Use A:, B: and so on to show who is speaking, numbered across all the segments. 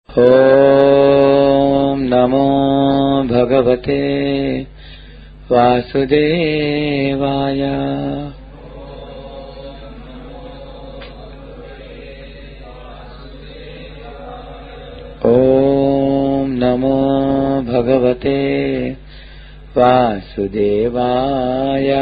A: ॐ नमो भगवते वासुदेवाय। ॐ नमो भगवते वासुदेवाय।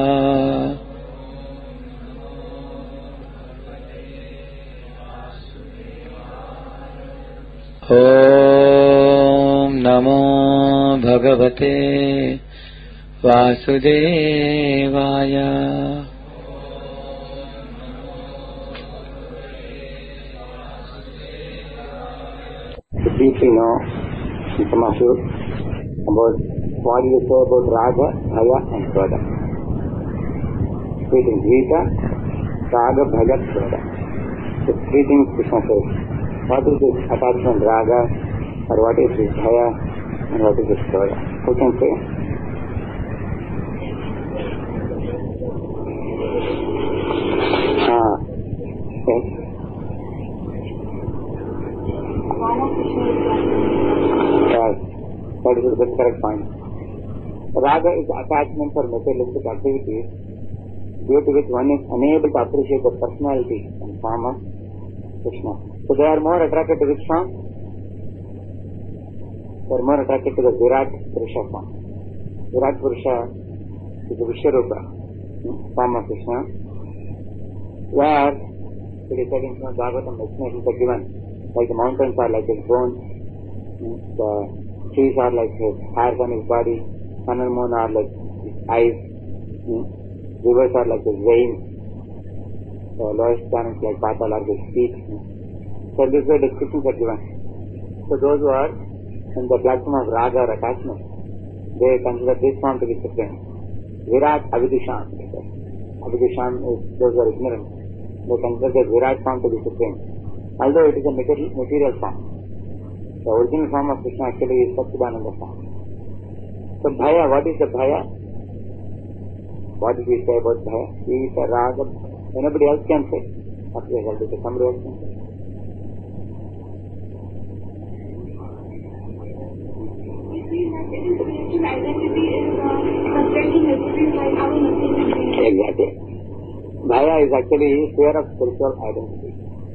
A: ॐ नमो भगवते वासुदेवाय।
B: Deeply know some of you about what you say about Raga, Bhaya and Krodha. Three things: Gita, Raga, Bhaya, Krodha. The three things Krishna says. What is this attachment Raga, or what is this Bhaya, and what is this Krodha? Who can say? Yes. Yes, that is the correct point. Raga is attachment for materialistic activities due to which one is unable to appreciate the personality and form of Krishna. So they are more attracted to which form? They are more attracted to the Virat Purusha form. Virat Purusha is the Vishwarupa form of Krishna, where it is said in Bhagavatam explanations are given, like the mountains are like his bones, the trees are like his hairs on his body, sun and moon are like his eyes, rivers are like his veins, the lowest planets like Patal are his feet. So this way descriptions are given. So those who are in the platform of Raga or attachment, they consider this form to be supreme. Virat Avidushan. Avidushan is those who are ignorant. They consider the Virat form to be supreme, although it is a material form. The original form of Krishna actually is Satchidananda form. So Bhaya, what is the Bhaya? What did we say about Bhaya? He is a Raga. Anybody else can say. Somebody else can say. Exactly. Bhaya is actually fear of spiritual identity.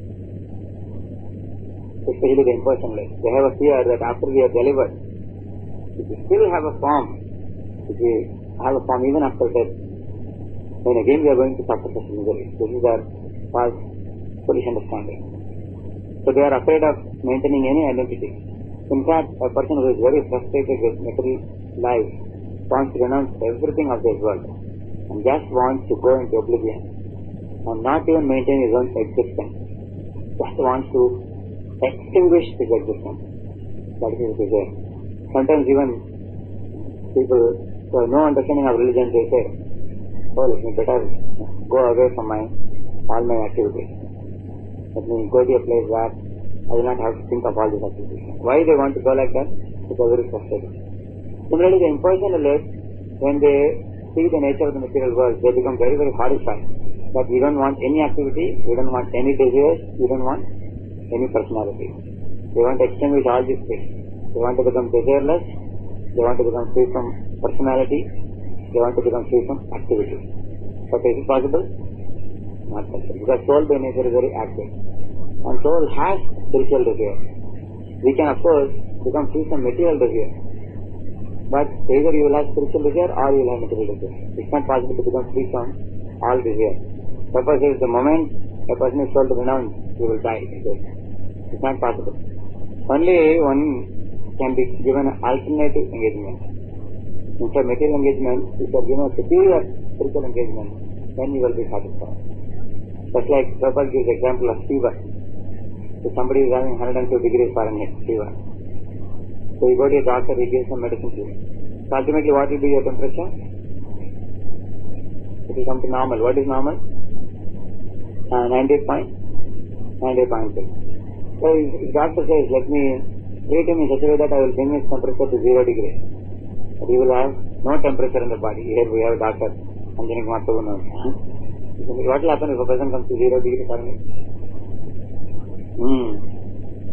B: Especially the impersonalists. They have a fear that after we are delivered, if we still have a form, if we have a form even after death, then again we are going to suffer such misery. This is their false, foolish understanding. So they are afraid of maintaining any identity. In fact, a person who is very frustrated with material life wants to renounce everything of this world and just wants to go into oblivion and not even maintain his own existence. Just wants to extinguish his existence. That is his desire. Sometimes even people who have no understanding of religion, they say, oh, let me better go away from all my activities. Let me go to a place where I will not have to think of all these activities. Why they want to go like that? Because they are very frustrated. Similarly, the impersonalists, when they see the nature of the material world, they become very, very horrified. That we don't want any activity, we don't want any desires, we don't want any personality. They want to extinguish all these things. They want to become desireless, they want to become free from personality, they want to become free from activity. But is it possible? Not possible. Because soul by nature is very active. And soul has spiritual desire. We can of course become free from material desire. But either you will have spiritual desire or you will have material desire. It's not possible to become free from all desire. Suppose if the moment a person is told to renounce, he will die. It's not possible. Only one can be given an alternative engagement. Instead of material engagement, if you are given a superior spiritual engagement, then you will be satisfied. Just like Prabhupada gives the example of fever. If somebody is having 102 degrees Fahrenheit fever, so you go to a doctor, he gives some medicine to you. So ultimately what will be your temperature? It will come to normal. What is normal? 98.6. So if doctor says, let me treat him in such a way that I will bring his temperature to 0 degrees, but he will have no temperature in the body. Here we have a doctor, Anjanik Matavu. What will happen if a person comes to 0 degrees Fahrenheit?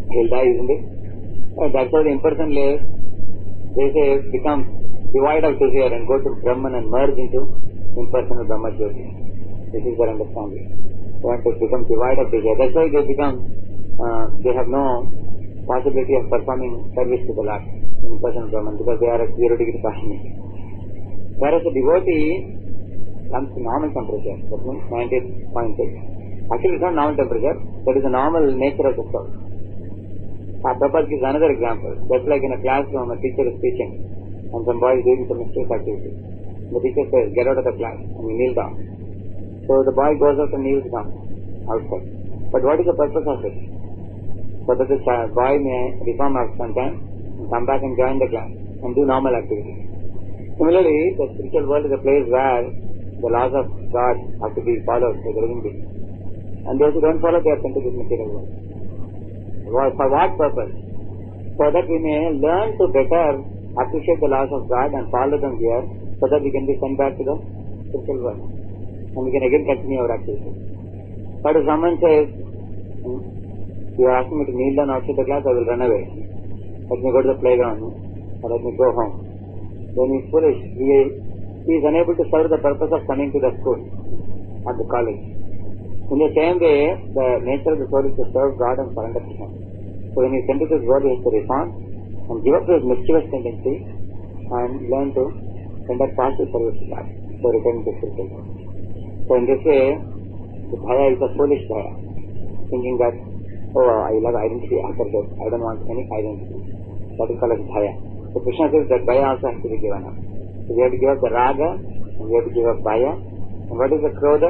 B: he'll die, isn't it? That's how the impersonal layers, they say, become devoid of desire and go to Brahman and merge into impersonal Brahma Jyoti. This is their understanding. They want to become devoid of desire. That's why they have no possibility of performing service to the Lord, impersonal Brahman, because they are at 0 degree Kashmir. Whereas a devotee comes to normal temperature, that means 98.6. Actually, it's not normal temperature, that is the normal nature of the soul. Prabhupada gives another example. Just like in a classroom, a teacher is teaching, and some boy is doing some mischievous activity. The teacher says, get out of the class, and you kneel down. So the boy goes out and kneels down outside. But what is the purpose of it? So that the boy may reform after some time, and come back and join the class, and do normal activities. Similarly, the spiritual world is a place where the laws of God have to be followed by the living beings. And those who don't follow, they are sent to this material world. For what purpose? So that we may learn to better appreciate the laws of God and follow them here, so that we can be sent back to the spiritual world. And we can again continue our activities. But if someone says, you are asking me to kneel down outside the class, I will run away. Let me go to the playground, or let me go home. Then he is foolish. He is unable to serve the purpose of coming to the school or the college. In the same way, the nature of the soul is to serve God and surrender to Him. So when he is sent to this world, he has to reform and give up his mischievous tendency and learn to render positive service to God. So return to spiritual world. So in this way, the bhaya is a foolish bhaya, thinking that, oh, I love identity after death. I don't want any identity. That is called as bhaya. So Krishna says that bhaya also has to be given up. So we have to give up the raga, and we have to give up bhaya. And what is the krodha?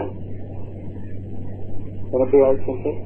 B: Anybody else can say?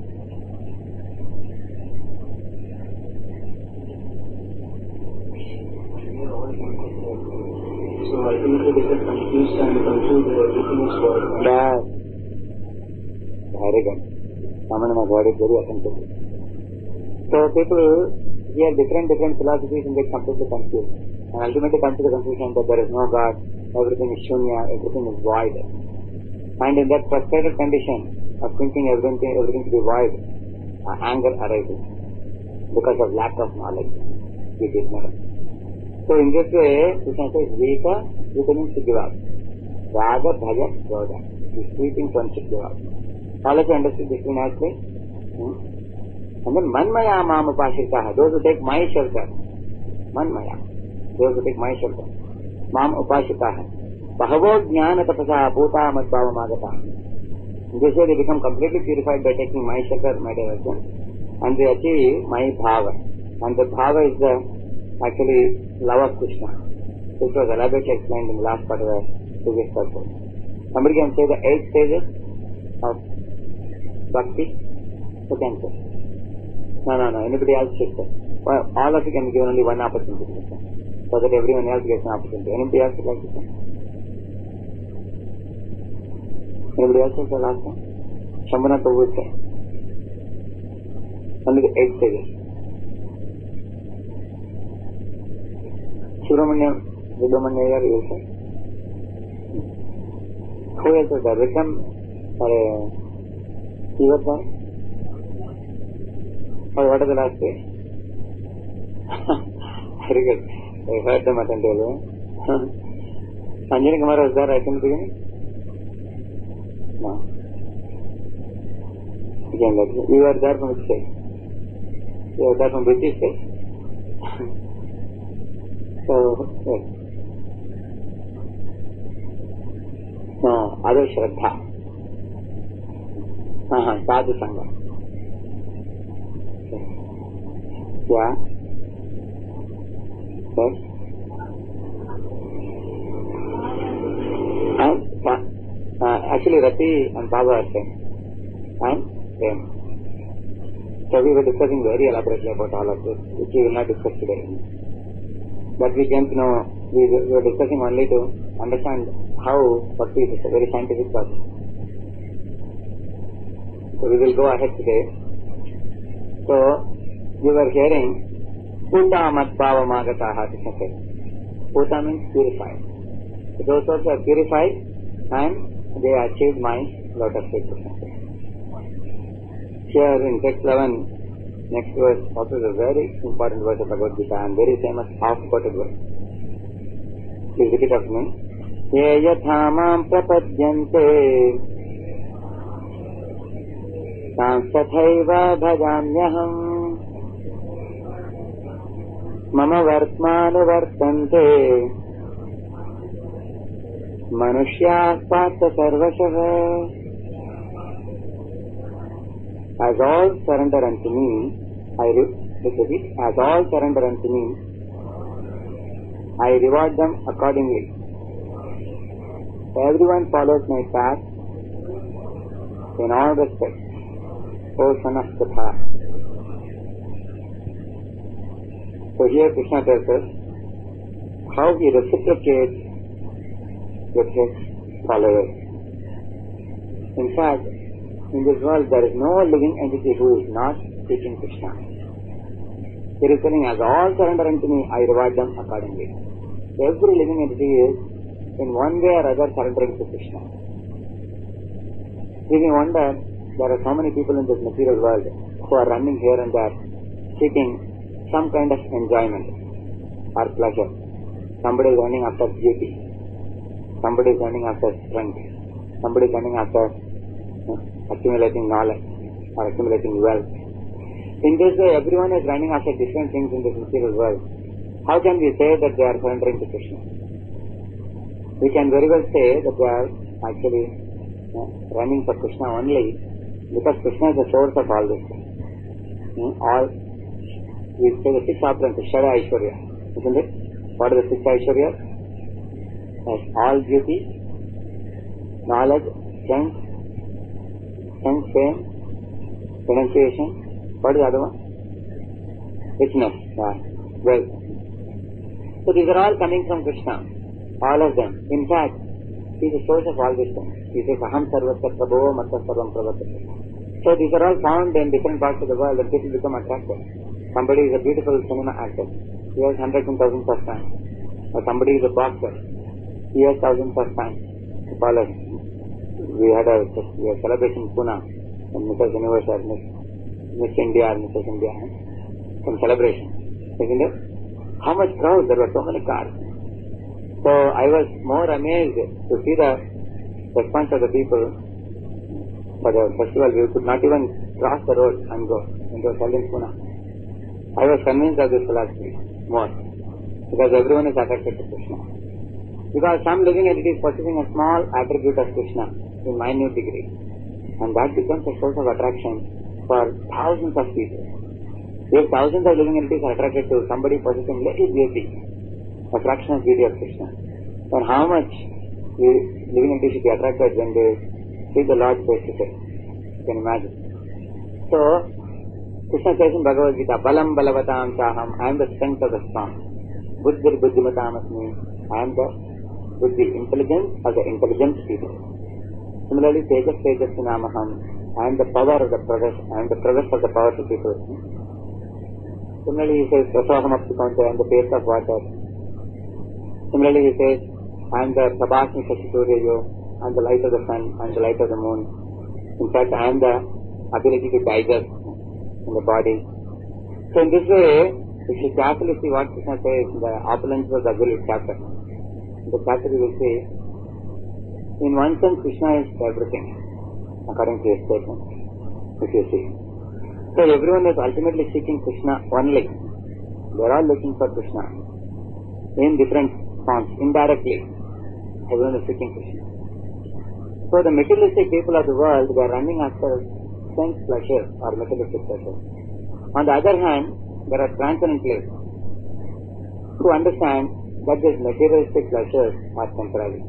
C: So ultimately they get confused and conclude that everything is God.
B: Yes. Very good. Ramana has heard it very attentively. So people hear different philosophies and get completely confused. And ultimately come to the conclusion that there is no God, everything is shunya, everything is void. And in that frustrated condition of thinking everything to be void, anger arises because of lack of knowledge, which is ignorance. So in this way, Krishna says, Vita means to give up. Raga, Bhaya, Krodha. These three things one should give up. All of you understood this nicely? And then Manmaya Mam Upashitaha, those who take my shelter. Manmaya, those who take my shelter. Mam Upashitaha. Bahavo Jnana Tapasa Bhuta Madbhava Magata. In this way they become completely purified by taking my shelter, my devotion. And they achieve my bhava. And the bhava is the actually love of Krishna. This was elaborately explained in the last part of the previous purpose. Somebody can say the 8 stages of bhakti? Who can say? No. Anybody else should say. Well, all of you can give only one opportunity to say, so that everyone else gets an opportunity. Anybody else would like to say? Anybody else will say last one? Shambhanath would say. Only the 8 stages. Subramanya, Subramanya, you will say. Who else is there? Vikram or Sivat guy? Or what is the last day? Very good. I heard them attentively. Anjani Kumar was there right in the beginning? No. Again, you were there from which state? You were there from British state? So, yes. No, other Shraddha. Sadhu Sangha. Yeah. Yes. And actually Rati and Baba are same. And same. So we were discussing very elaborately about all of this, which we will not discuss today. But we came to know, we were discussing only to understand how Bhakti is a very scientific process. So we will go ahead today. So we were hearing Puta Madbhava Magataha, Krishna said. Puta means purified. So those also are purified and they achieved my lotus feet, Krishna said. Here in text 11, Next verse also is a very important verse of Bhagavad Gita and very famous half-quoted verse. Please repeat after me. Ye yatha mam prapadyante tam tathaiva bhajamyaham mama vartmanu vartante manushya patha sarvashaha. As all surrender unto me, as all surrender unto me, I reward them accordingly. Everyone follows my path in all respects, O son of Pritha. So here Krishna tells us how he reciprocates with his followers. In fact, in this world there is no living entity who is not seeking Krishna. He is telling, as all surrender unto me, I reward them accordingly. Every living entity is in one way or other surrendering to Krishna. If you wonder, there are so many people in this material world who are running here and there seeking some kind of enjoyment or pleasure. Somebody is running after beauty. Somebody is running after strength. Somebody is running after accumulating knowledge or accumulating wealth. In this way, everyone is running after different things in this material world. How can we say that they are surrendering to Krishna? We can very well say that they are actually running for Krishna only because Krishna is the source of all this. All, we say the six operands, Shara Aishwarya, isn't it? What are the six Aishwarya? Yes, all beauty, knowledge, strength, fame, renunciation. What is the other one? Richness, wealth. So these are all coming from Krishna, all of them. In fact, he is the source of all these things. He says, Aham sarvasya prabho matta sarvam pravartate. So these are all found in different parts of the world and people become attracted. Somebody is a beautiful cinema actor. He has hundreds and thousands of fans. Or somebody is a boxer. He has thousands of fans. We had a celebration in Pune in Mrs. Universe or Miss India or Mrs. India. Some celebration. Isn't it? How much crowd? There were so many cars. So I was more amazed to see the response of the people for the festival. We could not even cross the road and go into a in Pune. I was convinced of this philosophy more because everyone is attracted to Krishna. Because some living entity is possessing a small attribute of Krishna in minute degree, and that becomes a source of attraction for thousands of people. If thousands of living entities are attracted to somebody possessing little beauty, a fraction of beauty of Krishna, then how much living entities should be attracted when they see the Lord face to face? You can imagine. So, Krishna says in Bhagavad Gita, Balam balavatam saham, I am the strength of the strong. Buddhir buddhimatam asmi, I am the buddhi, intelligence of the intelligent people. Similarly, tejas namaham, I am the power of the progress, I am the progress of the powerful people. Similarly, he says, Rasaham aptikonte, I am the taste of water. Similarly, he says, I am the Prabhasmi Shashisuryo, I am the light of the sun, I am the light of the moon. In fact, I am the ability to digest in the body. So in this way, if you carefully see what Krishna says in the opulence of the Guru chapter, in the chapter you will see, in one sense Krishna is everything, according to his statement, if you see. So everyone is ultimately seeking Krishna only. They are all looking for Krishna in different forms, indirectly. Everyone is seeking Krishna. So the materialistic people of the world, they are running after sense pleasure or materialistic pleasure. On the other hand, there are transcendent players who understand that these materialistic pleasures are temporary.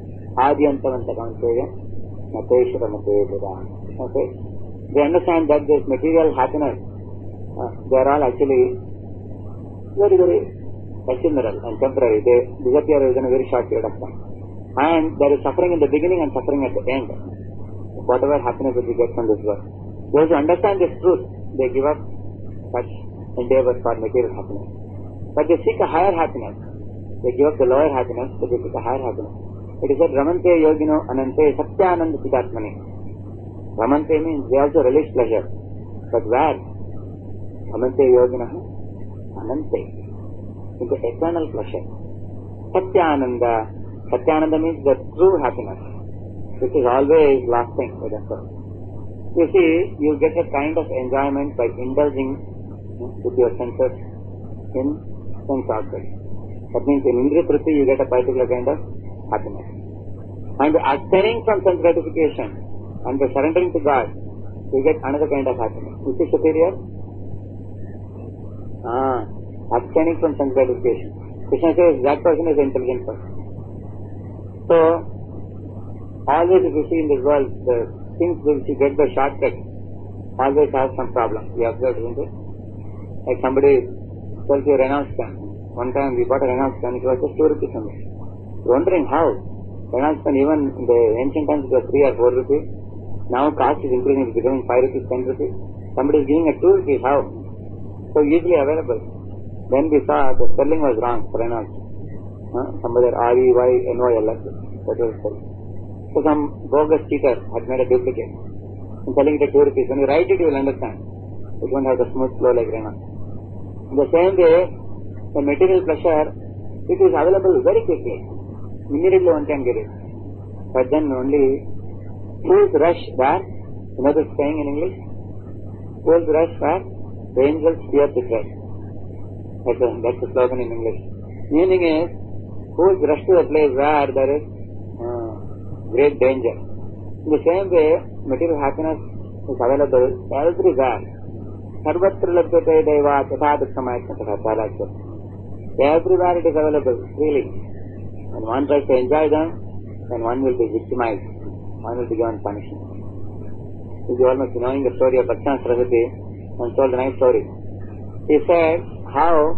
B: Okay? They understand that this material happiness, they are all actually very, very ephemeral and temporary. They disappear within a very short period of time. And there is suffering in the beginning and suffering at the end. Whatever happiness that we get from this world. Those who understand this truth, they give up such endeavors for material happiness. But they seek a higher happiness. They give up the lower happiness, but they seek a higher happiness. It is said, Ramante yogino anante satyananda siddhatmani. Ramante means they also relish pleasure. But where? Amante yoginaha anante. Into eternal pleasure. Satyananda. Satyananda means the true happiness, which is always lasting with us. You see, you get a kind of enjoyment by indulging with your senses in sense objects. That means in Indriya Tripti you get a particular kind of happiness. And abstaining from sense gratification and by surrendering to God, you get another kind of happiness. Which is superior? Abstaining from sense gratification. Krishna says that person is an intelligent person. So, always if you see in this world, the things which you get by shortcut always have some problem. You observe, isn't it? Like somebody sells you a Reynolds pen. One time we bought a Reynolds pen, it was just 2 rupees only. Wondering how. Reynolds pen, even in the ancient times it was 3 or 4 rupees. Now cost is increasing, it's becoming 5 rupees, 10 rupees. Somebody is giving a 2 rupees, how? So easily available. Then we saw the spelling was wrong for Reynolds. Somebody REYNOLS. That was spelling. So some bogus cheater had made a duplicate and selling it at 2 rupees. When you write it, you will understand. It won't have the smooth flow like Reynolds. In the same way, the material pleasure, it is available very quickly. Immediately one can get it. But then only fools rush where? You know this saying in English? Fools rush where? The angels fear to tread. That's the slogan in English. Meaning is, fools rush to a place where there is great danger. In the same way, material happiness is available everywhere. Sarvatra labhyate deva tatha dukkhamayatma tatha chalakya. Everywhere it is available freely. When one tries to enjoy them, then one will be victimized. One will be given punishment. You almost knowing the story of Bhaktivinoda Saraswati and told a nice story. He said how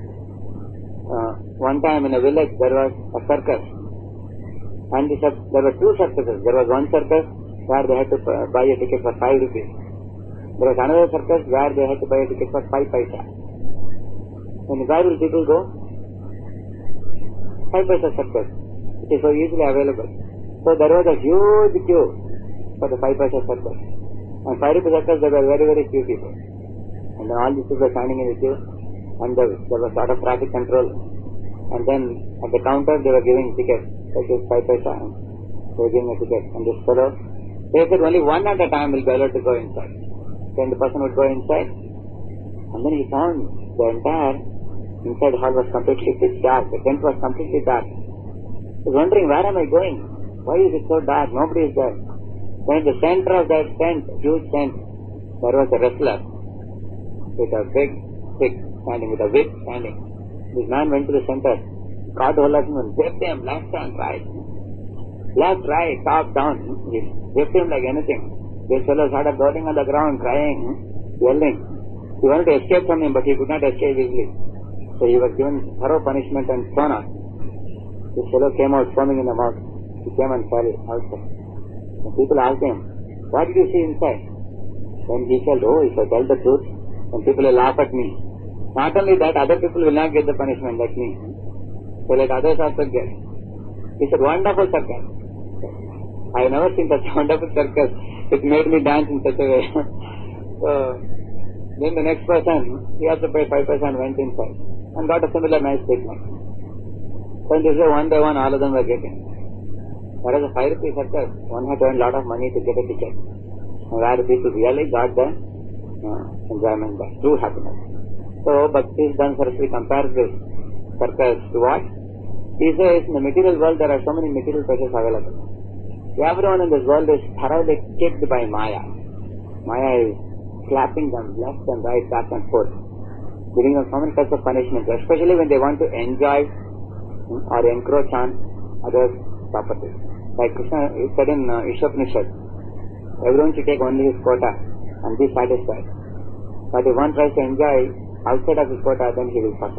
B: one time in a village there was a circus. And there were 2 circuses. There was one circus where they had to buy a ticket for 5 rupees. There was another circus where they had to buy a ticket for 5 paisa. And where will people go? 5 paisa circus. It is so easily available. So there was a huge queue for the 5 paisa circus. And 5 rupee circus there were very, very few people. And then all these people were standing in the queue. And there was sort of traffic control. And then at the counter they were giving tickets. Like this 5 paisa, they were giving a ticket. And this fellow, they said only one at a time will be allowed to go inside. Then the person would go inside. And then he found the entire inside hall was completely pitch dark. The tent was completely dark. He was wondering, where am I going? Why is it so dark? Nobody is there. Then in the center of that tent, huge tent, there was a wrestler with a big stick standing, with a whip standing. This man went to the center, caught hold of him and whipped him left and right. Left, right, top, down. He whipped him like anything. This fellow started rolling on the ground, crying, yelling. He wanted to escape from him, but he could not escape easily. So he was given thorough punishment and thrown out. This fellow came out foaming in the mouth. He came and fell outside. And people asked him, what did you see inside? Then he said, if I tell the truth, then people will laugh at me. Not only that, other people will not get the punishment like me. So let others also get. He said, wonderful circus. I have never seen such a wonderful circus. It made me dance in such a way. So then the next person, he also paid 5 paisa and went inside and got a similar nice treatment. So in this way, one by one, all of them were getting. Whereas a 5 rupee circus, one had to earn a lot of money to get a ticket. And where people really got the enjoyment, the true happiness. So Bhaktivinoda Saraswati compares this circus to what? He says, in the material world, there are so many material pleasures available. Everyone in this world is thoroughly kicked by Maya. Maya is slapping them left and right, back and forth, giving them so many types of punishments, especially when they want to enjoy or encroach on others' property. Like Krishna said in Ishopanishad, everyone should take only his quota and be satisfied. But if one tries to enjoy outside of his quota, then he will suffer.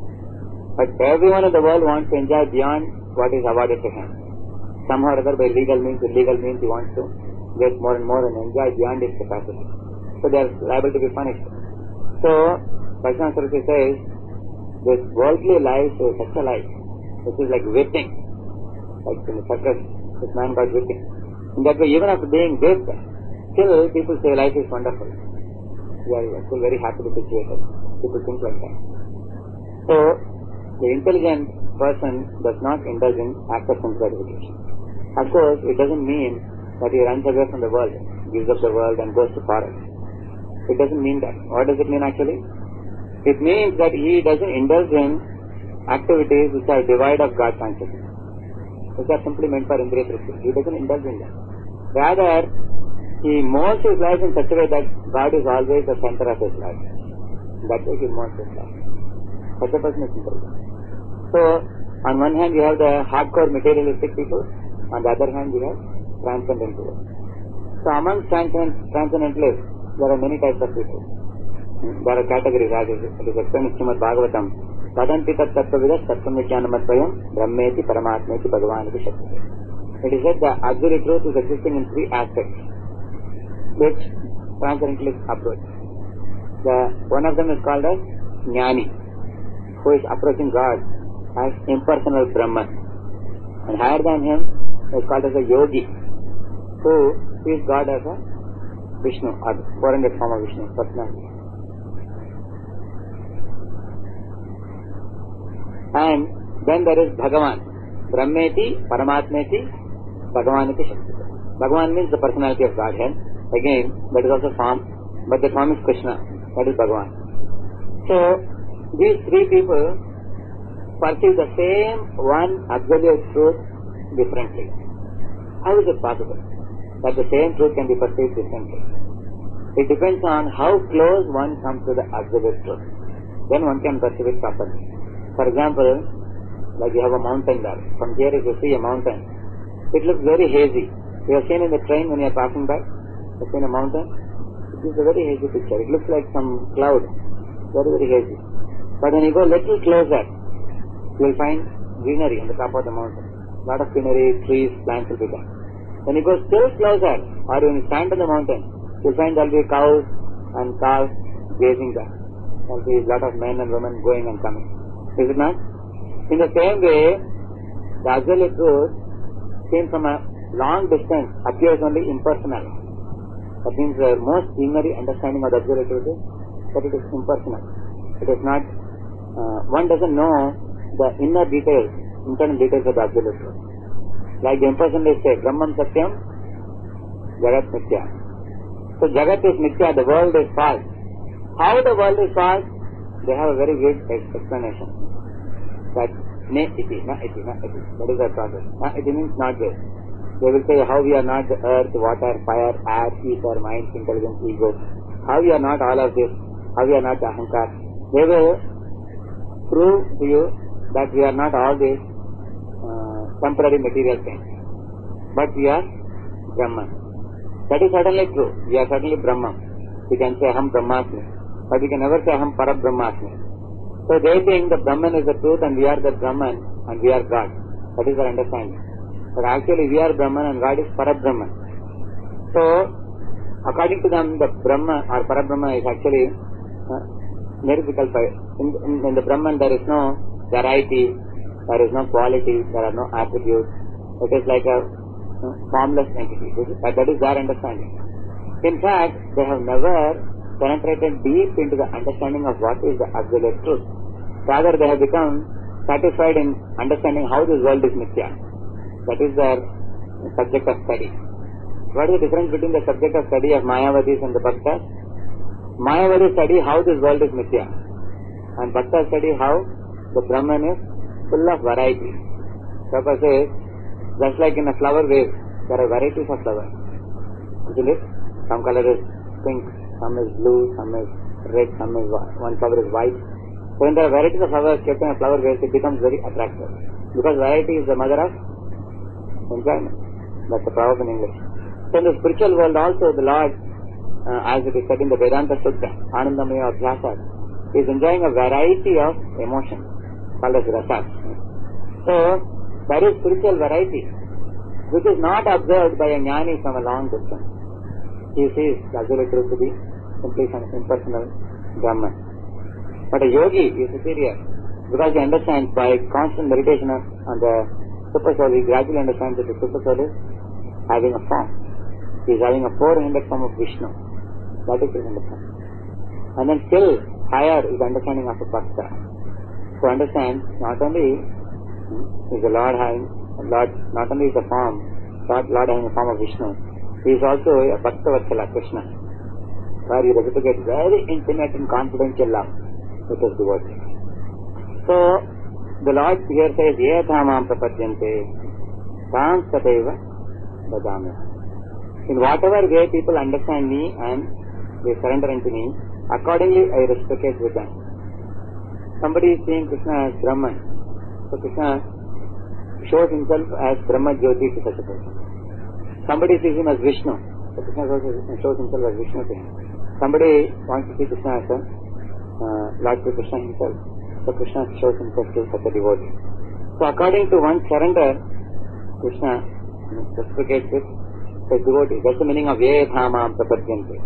B: But everyone in the world wants to enjoy beyond what is awarded to him. Somehow or other, by legal means, illegal means, he wants to get more and more and enjoy beyond his capacity. So they are liable to be punished. So, Bhaktivinoda Saraswati says, this worldly life is such a life, which is like whipping. Like in the circus, this man got whipping. In that way, even after being whipped, still people say life is wonderful. we are still very happily situated. People think like that. So, the intelligent person does not indulge in acts of sense gratification. Of course, it doesn't mean that he runs away from the world, gives up the world and goes to forest. It doesn't mean that. What does it mean actually? It means that he doesn't indulge in activities which are devoid of God consciousness, which are simply meant for Indriya Tripti. He doesn't indulge in that. Rather, he molds his life in such a way that God is always the center of his life. That way he molds his life. Such a person is intelligent. So, on one hand you have the hardcore materialistic people, on the other hand you have transcendentalists. So, among transcendentalists, there are many types of people. There are categories, as it is explained in Srimad Bhagavatam. Tadanti tat tattvavidas tatvam vijnanamadvayam brahmeti paramatmeti bhagavaniti shakti. It is said the absolute truth is existing in three aspects, which transcendentalists approach. One of them is called as Jnani, who is approaching God as impersonal Brahman. And higher than him is called as a Yogi, who sees God as a Vishnu, or 400 form of Vishnu, personality. And then there is Bhagavan, Brahmeti, Paramatmeti, Bhagavaniti Shakti. Bhagavan means the personality of Godhead. Again, that is also form, but the form is Krishna, that is Bhagavan. So, these three people perceive the same one absolute truth differently. How is it possible that the same truth can be perceived differently? It depends on how close one comes to the absolute truth. Then one can perceive it properly. For example, like you have a mountain there. From here if you see a mountain, it looks very hazy. You have seen in the train when you are passing by, you have seen a mountain. It is a very hazy picture. It looks like some cloud. Very, very hazy. But when you go a little closer, you will find greenery on the top of the mountain. A lot of greenery, trees, plants will be there. When you go still closer, or when you stand on the mountain, you will find there will be cows and calves grazing there. There will be a lot of men and women going and coming. Is it not? In the same way, the absolute truth seen from a long distance appears only impersonal. That means the most primary understanding of the absolute truth is that it is impersonal. It is not, one doesn't know the inner details, internal details of the absolute truth. Like the impersonalists say, Brahman Satyam, Jagat Mithya. So Jagat is Mithya, the world is false. How the world is false? They have a very good explanation. That ne iti, na iti, na iti. That is their process. Na iti means not this. They will say how we are not the earth, water, fire, air, ether, mind, intelligence, ego. How we are not all of this. How we are not the ahankar. They will prove to you that we are not all these temporary material things. But we are Brahman. That is certainly true. We are certainly Brahman. We can say Aham Brahmasmi. But we can never say Aham Parabrahmasmi. So they think the Brahman is the truth and we are the Brahman and we are God. That is their understanding. But actually we are Brahman and God is Parabrahman. So, according to them, the Brahma or Parabrahma is actually metaphysical. In the Brahman there is no variety, there is no quality, there are no attributes. It is like a formless entity. That is their understanding. In fact, they have never penetrated deep into the understanding of what is the absolute truth. Rather, they have become satisfied in understanding how this world is mithya. That is their subject of study. What is the difference between the subject of study of Mayavadis and the Bhaktas? Mayavadis study how this world is mithya, and Bhaktas study how the Brahman is full of variety. Prabhupada says, just like in a flower vase, there are varieties of flowers. Isn't it? Some color is pink, some is blue, some is red, some is one flower is white. So when there are varieties of flowers kept in a flower vase, it becomes very attractive. Because variety is the mother of enjoyment. That's the proverb in English. So in the spiritual world also, the Lord, as it is said in the Vedanta Sutta, Anandamaya Abhyasat, is enjoying a variety of emotions called as rasas. So there is spiritual variety, which is not observed by a jnani from a long distance. He sees the absolute truth to be simply some impersonal Brahman. But a yogi is superior because he understands by constant meditation on the super soul, he gradually understands that the super soul is having a form. He is having a 400 form of Vishnu. That is his understanding. And then still higher is understanding of a Bhakta. To understand, not only is the Lord not only is the form, Lord having the form of Vishnu, he is also a Bhakta Vatsala, Krishna, where you reciprocate very intimate and confidential love with his devotee. So, the Lord here says, Ye dhamam prapadyante, tam sateva dadami. In whatever way people understand me and they surrender unto me, accordingly I reciprocate with them. Somebody is seeing Krishna as Brahman, so Krishna shows himself as Brahma Jyoti to such a person. Somebody sees him as Vishnu, so Krishna shows himself as Vishnu to him. Somebody wants to see Krishna as Lord Krishna himself, so Krishna shows himself to such a devotee. So according to one's surrender, Krishna reciprocates with his devotee. That's the meaning of Ye dhamam prapadyante.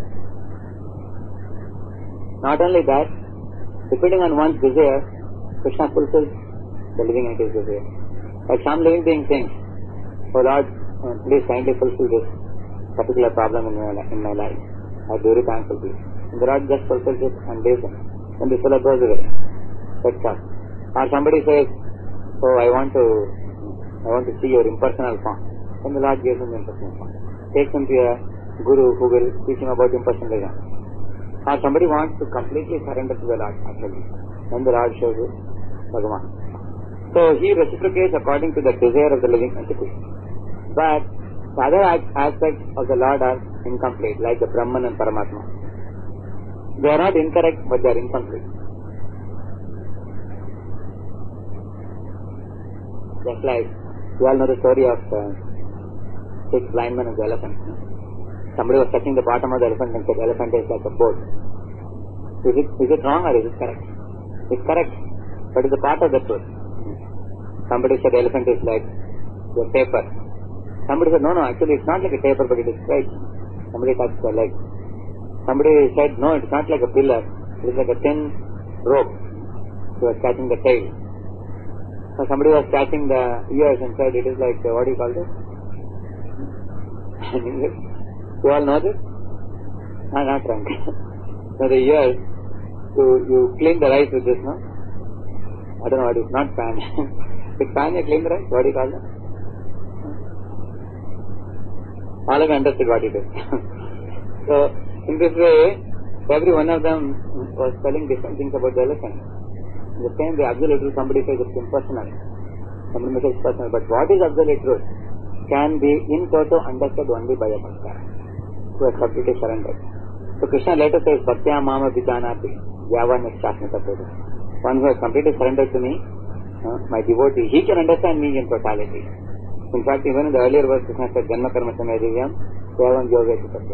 B: Not only that, depending on one's desire, Krishna fulfills the living entity's desire. Like some living being thinks, oh Lord, please kindly fulfill this particular problem in my life. I do it thankfully. And the Lord just fulfills it and leaves him. Then the fellow goes away. That's all. Or somebody says, oh, I want to see your impersonal form. Then the Lord gives him the impersonal form. Takes him to a guru who will teach him about impersonalism. Or somebody wants to completely surrender to the Lord, actually. Then the Lord shows you Bhagavan. So he reciprocates according to the desire of the living entity. But the other aspects of the Lord are incomplete, like the Brahman and Paramatma. They are not incorrect, but they are incomplete. Just like, you all know the story of 6 blind men and the elephant. Somebody was touching the bottom of the elephant and said, elephant is like a boat. Is it wrong or is it correct? It's correct, but it's a part of the truth. Somebody said elephant is like a paper. Somebody said, no, actually it's not like a paper, but it is straight. Somebody touched the leg. Somebody said, no, it's not like a pillar. It is like a thin rope. He was catching the tail. So somebody was catching the ears and said, it is like, what do you call this? In English? You all know this? No, not wrong. So the ears, you clean the rice with this, no? I don't know what it is, not pan. With pan you clean the rice? What do you call that? All of you understood what it is. So, in this way, every one of them was telling different things about the elephant. In the same way, absolute truth, somebody says it's impersonal. Somebody says it's personal. But what is absolute truth can be in toto understood only by a bhakta who has completely surrendered. So Krishna later says, Bhaktya mama vijanati yavan nishasmita puru. One who has completely surrendered to me, my devotee, he can understand me in totality. In fact, even in the earlier verse, Krishna said, Janma karma samayadivyam yavan yoga chitapya.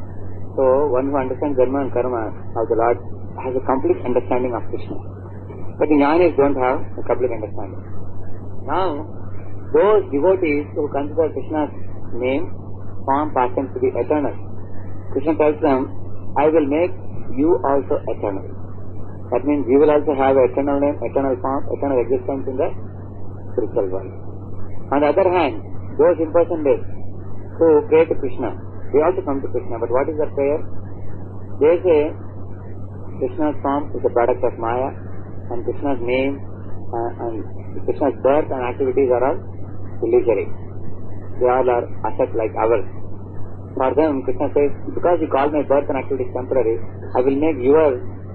B: So, one who understands Janma and Karma of the Lord has a complete understanding of Krishna. But the Jnanis don't have a complete understanding. Now, those devotees who consider Krishna's name, form, passion to be eternal, Krishna tells them, I will make you also eternal. That means you will also have eternal name, eternal form, eternal existence in the spiritual world. On the other hand, those impersonalists who pray to Krishna, they also come to Krishna. But what is their prayer? They say, Krishna's form is a product of Maya, and Krishna's name and Krishna's birth and activities are all illusory. They all are assets like ours. For them, Krishna says, because you call my birth and activities temporary, I will make your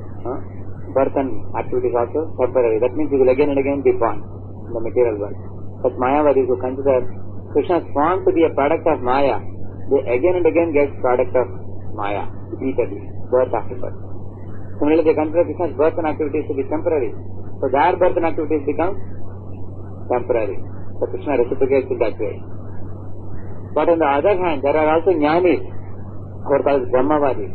B: birth and activities also temporary. That means you will again and again be born in the material world. But Mayavadis who consider Krishna's form to be a product of Maya, they again and again get product of Maya, repeatedly, birth after birth. Similarly, they consider Krishna's birth and activities to be temporary. So their birth and activities become temporary. So Krishna reciprocates in that way. But on the other hand, there are also Jnanis, who are called Brahmavadis,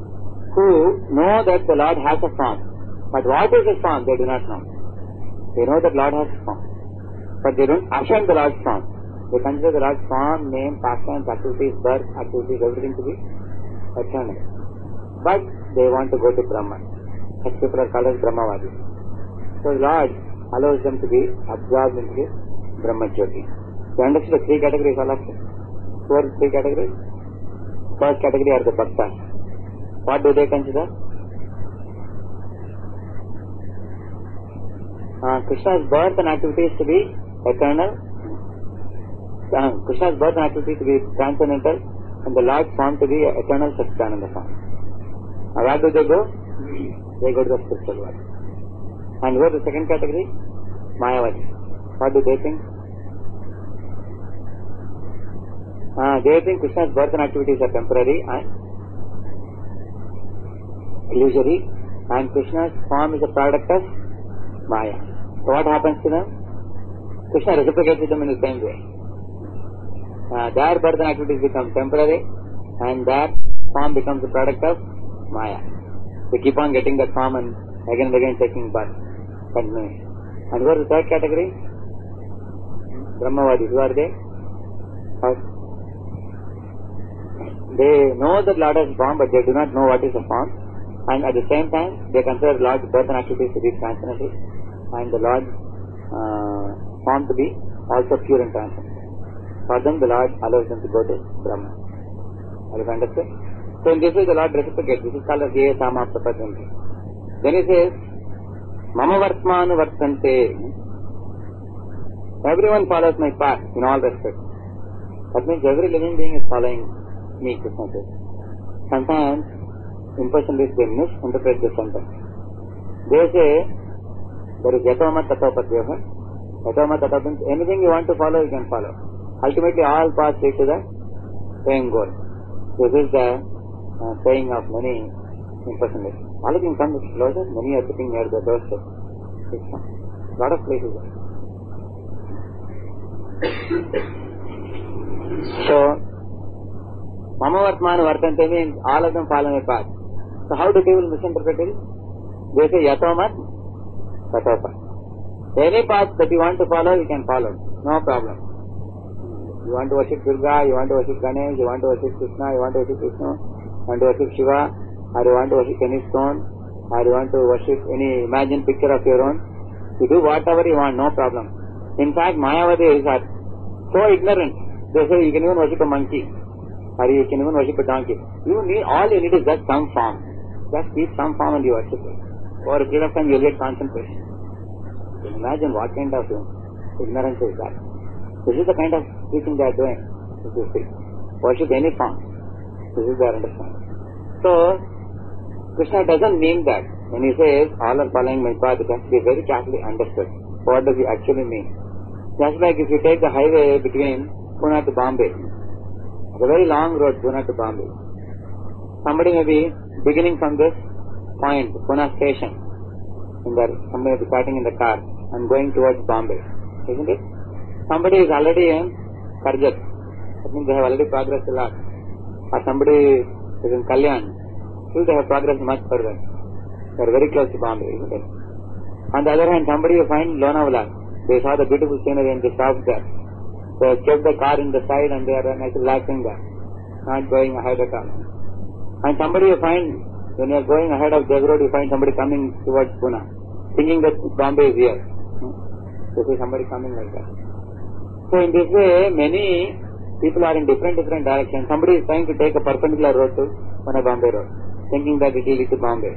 B: who know that the Lord has a form. But what is his form, they do not know. They know that Lord has a form. But they don't affirm the Lord's form. They consider the Lord's form, name, pastimes, activities, birth, activities, everything to be eternal. But they want to go to Brahman. Such people are called as Brahmavadis. So the Lord allows them to be absorbed into this Brahma Jyoti. You understand the 3 categories all of them? 4 3 categories? First category are the Bhaktas. What do they consider? Krishna's birth and activities to be eternal, Krishna's birth and activities to be transcendental, and the Lord's form to be eternal Satchidananda form. Now where do they go? They go to the spiritual world. And who are the second category? Mayavadi. What do they think? They think Krishna's birth and activities are temporary and illusory, and Krishna's form is a product of Maya. So what happens to them? Krishna reciprocates with them in the same way. Their birth and activities become temporary, and their form becomes a product of Maya. They keep on getting that form and again taking birth. Continuing. And who are the third category? Brahmavadis. Who are they? They know that Lord has form, but they do not know what is the form. And at the same time, they consider Lord's birth and activities to be transcendental, and the Lord's form to be also pure and transcendental. For them, the Lord allows them to go to Brahma. Are you understood? So in this way, the Lord reciprocates. This is called as Ye Sama Prapadanti. Then he says, Mama Vartmanu Vartante. Everyone follows my path in all respects. That means every living being is following me, Krishna says. Sometimes, in personalities, they misinterpret this sentence. They say, there is Yatoma Tatopatyoha. Yatoma Tatopatyoha means anything you want to follow, you can follow. Ultimately, all paths lead to the same goal. This is the saying of many impersonalists. All of them come closer, many are sitting near the doorstep. A lot of places. So, Mama Vartmanu Vartante means all of them follow my path. So how do people misinterpret it? They say Yatomat Tatopa. Any path that you want to follow, you can follow. No problem. You want to worship Durga, you want to worship Ganesh, you want to worship Krishna, you want to worship Vishnu, you want to worship Shiva, or you want to worship any stone, or you want to worship any imagined picture of your own. You do whatever you want, no problem. In fact, Mayavadis are so ignorant. They say you can even worship a monkey, or you can even worship a donkey. All you need is just some form. Just keep some form and you worship it. Over a period of time, you will get concentration. You can imagine what kind of ignorance is that. This is the kind of teaching they are doing. If you see, worship any form. This is their understanding. So, Krishna doesn't mean that. When he says, all are following my path, it has to be very carefully understood. What does he actually mean? Just like if you take the highway between Pune to Bombay, it's a very long road, Pune to Bombay. Somebody may be beginning from this point, Pune station, somebody may be starting in the car and going towards Bombay, isn't it? Somebody is already in Karjat, that means they have already progressed a lot. Or somebody is in Kalyan, still they have progressed much further. They are very close to Bombay, isn't it? On the other hand, somebody you find Lonavala, they saw the beautiful scenery and they stopped there. They have kept the car in the side and they are relaxing there, not going ahead at all. And somebody you find, when you are going ahead of the road, you find somebody coming towards Pune, thinking that Bombay is here. You see somebody coming like that. So in this way, many people are in different directions. Somebody is trying to take a perpendicular road to Pune Bombay road, thinking that it will lead to Bombay.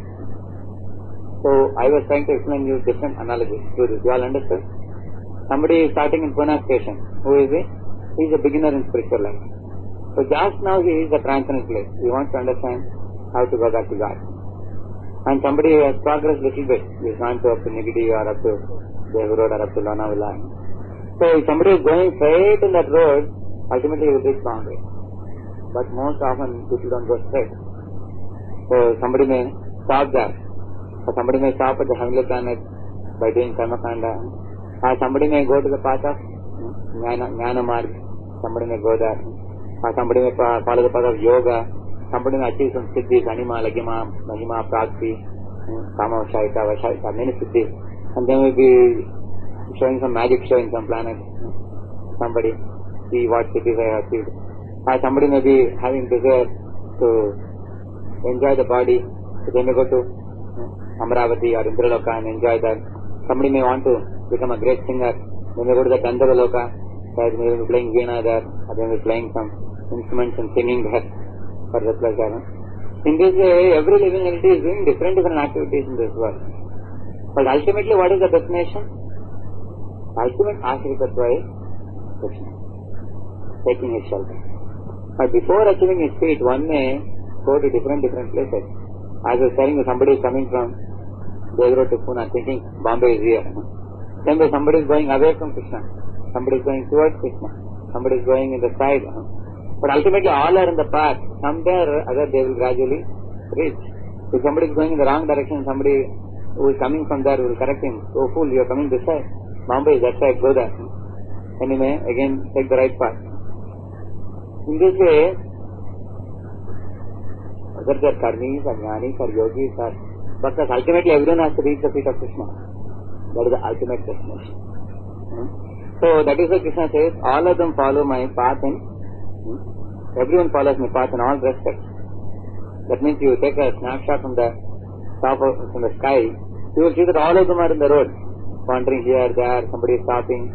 B: So I was trying to explain you different analogies to this. You all understood? Somebody is starting in Pune station. Who is he? He is a beginner in spiritual life. So just now he is a transcendent place. He wants to understand how to go back to God. And somebody has progressed little bit. He has gone up to Nigidi or up to Dev Road or up to Lonavala. So if somebody is going straight in that road, ultimately he will reach Bombay. But most often people don't go straight. So somebody may stop there. Or somebody may stop at the heavenly planet by doing karma kanda. Or somebody may go to the path of Jnana Marg. Somebody may go there. Or somebody may follow the path of yoga. Somebody may achieve some siddhis, anima, lagima, mahima, prakti, kama, shaita, vashaita, many siddhis. And they may be showing some magic show in some planet. Somebody see what cities I have achieved. Or somebody may be having desire to enjoy the body. So they may go to Amravati or Indraloka and enjoy that. Somebody may want to become a great singer. They may go to the Gandharva where they may be playing veena there, or they may be playing some instruments and singing there for the pleasure. In this way, every living entity is doing different activities in this world. But ultimately, what is the destination? ultimate Ashritatva is Krishna, taking his shelter. But before achieving his feet, one may go to different places. As I was telling you, somebody is coming from Devrot to Pune thinking Bombay is here. Then somebody is going away from Krishna. Somebody is going towards Krishna. Somebody is going in the side. But ultimately all are in the path. Somewhere or other they will gradually reach. If somebody is going in the wrong direction, somebody who is coming from there will correct him. Oh fool, you are coming this side. Bombay is that side, go there. And he may again take the right path. In this way, whether they are karmis or jnanis or yogis or bhaktas, ultimately everyone has to reach the feet of Krishna. That is the ultimate destination. So that is why Krishna says, all of them follow my path and everyone follows my path in all respects. That means you take a snapshot from the top of, from the sky, you will see that all of them are in the road, wandering here, there, somebody is stopping.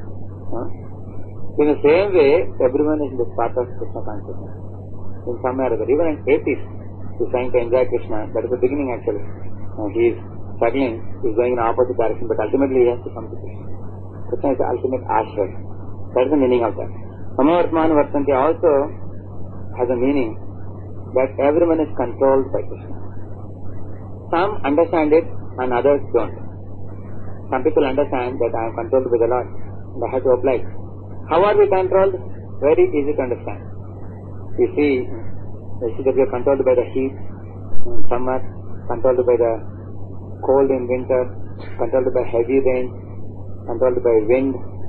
B: In the same way, everyone is in this path of Krishna consciousness. In some way or other. Even an atheist is trying to enjoy Krishna. That is the beginning actually. He is struggling, he is going in the opposite direction, but ultimately he has to come to Krishna. Krishna is the ultimate ashray. That is the meaning of that. Samavartmana Vartanti also has a meaning that everyone is controlled by Krishna. Some understand it and others don't. Some people understand that I am controlled by the Lord and I have to oblige. How are we controlled? Very easy to understand. You see that we are controlled by the heat in summer, controlled by the cold in winter, controlled by heavy rain, controlled by wind,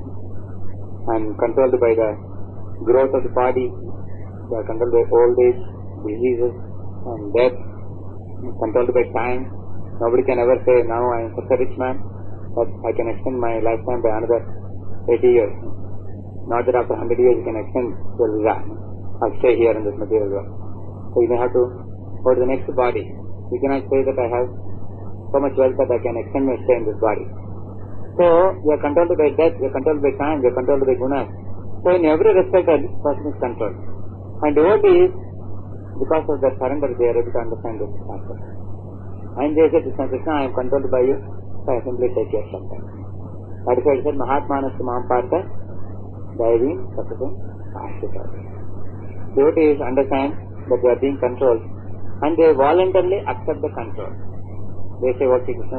B: and controlled by the growth of the body. We are controlled by old age, diseases, and death, controlled by time. Nobody can ever say, now I am such a rich man that I can extend my lifetime by another 80 years. Not that after 100 years you can extend your visa. I'll stay here in this material world. So you may have to go to the next body. You cannot say that I have so much wealth that I can extend my stay in this body. So you are controlled by death, you are controlled by time, you are controlled by gunas. So in every respect a person is controlled. And devotees, because of their surrender, they are able to understand this aspect. And they say, Krishna, I am controlled by you, so I simply take your shelter. That is why it said, Mahatmanas Mahampartha, Daivim Sasatam Ashrita. Devotees understand that they are being controlled and they voluntarily accept the control. They say, okay, Krishna,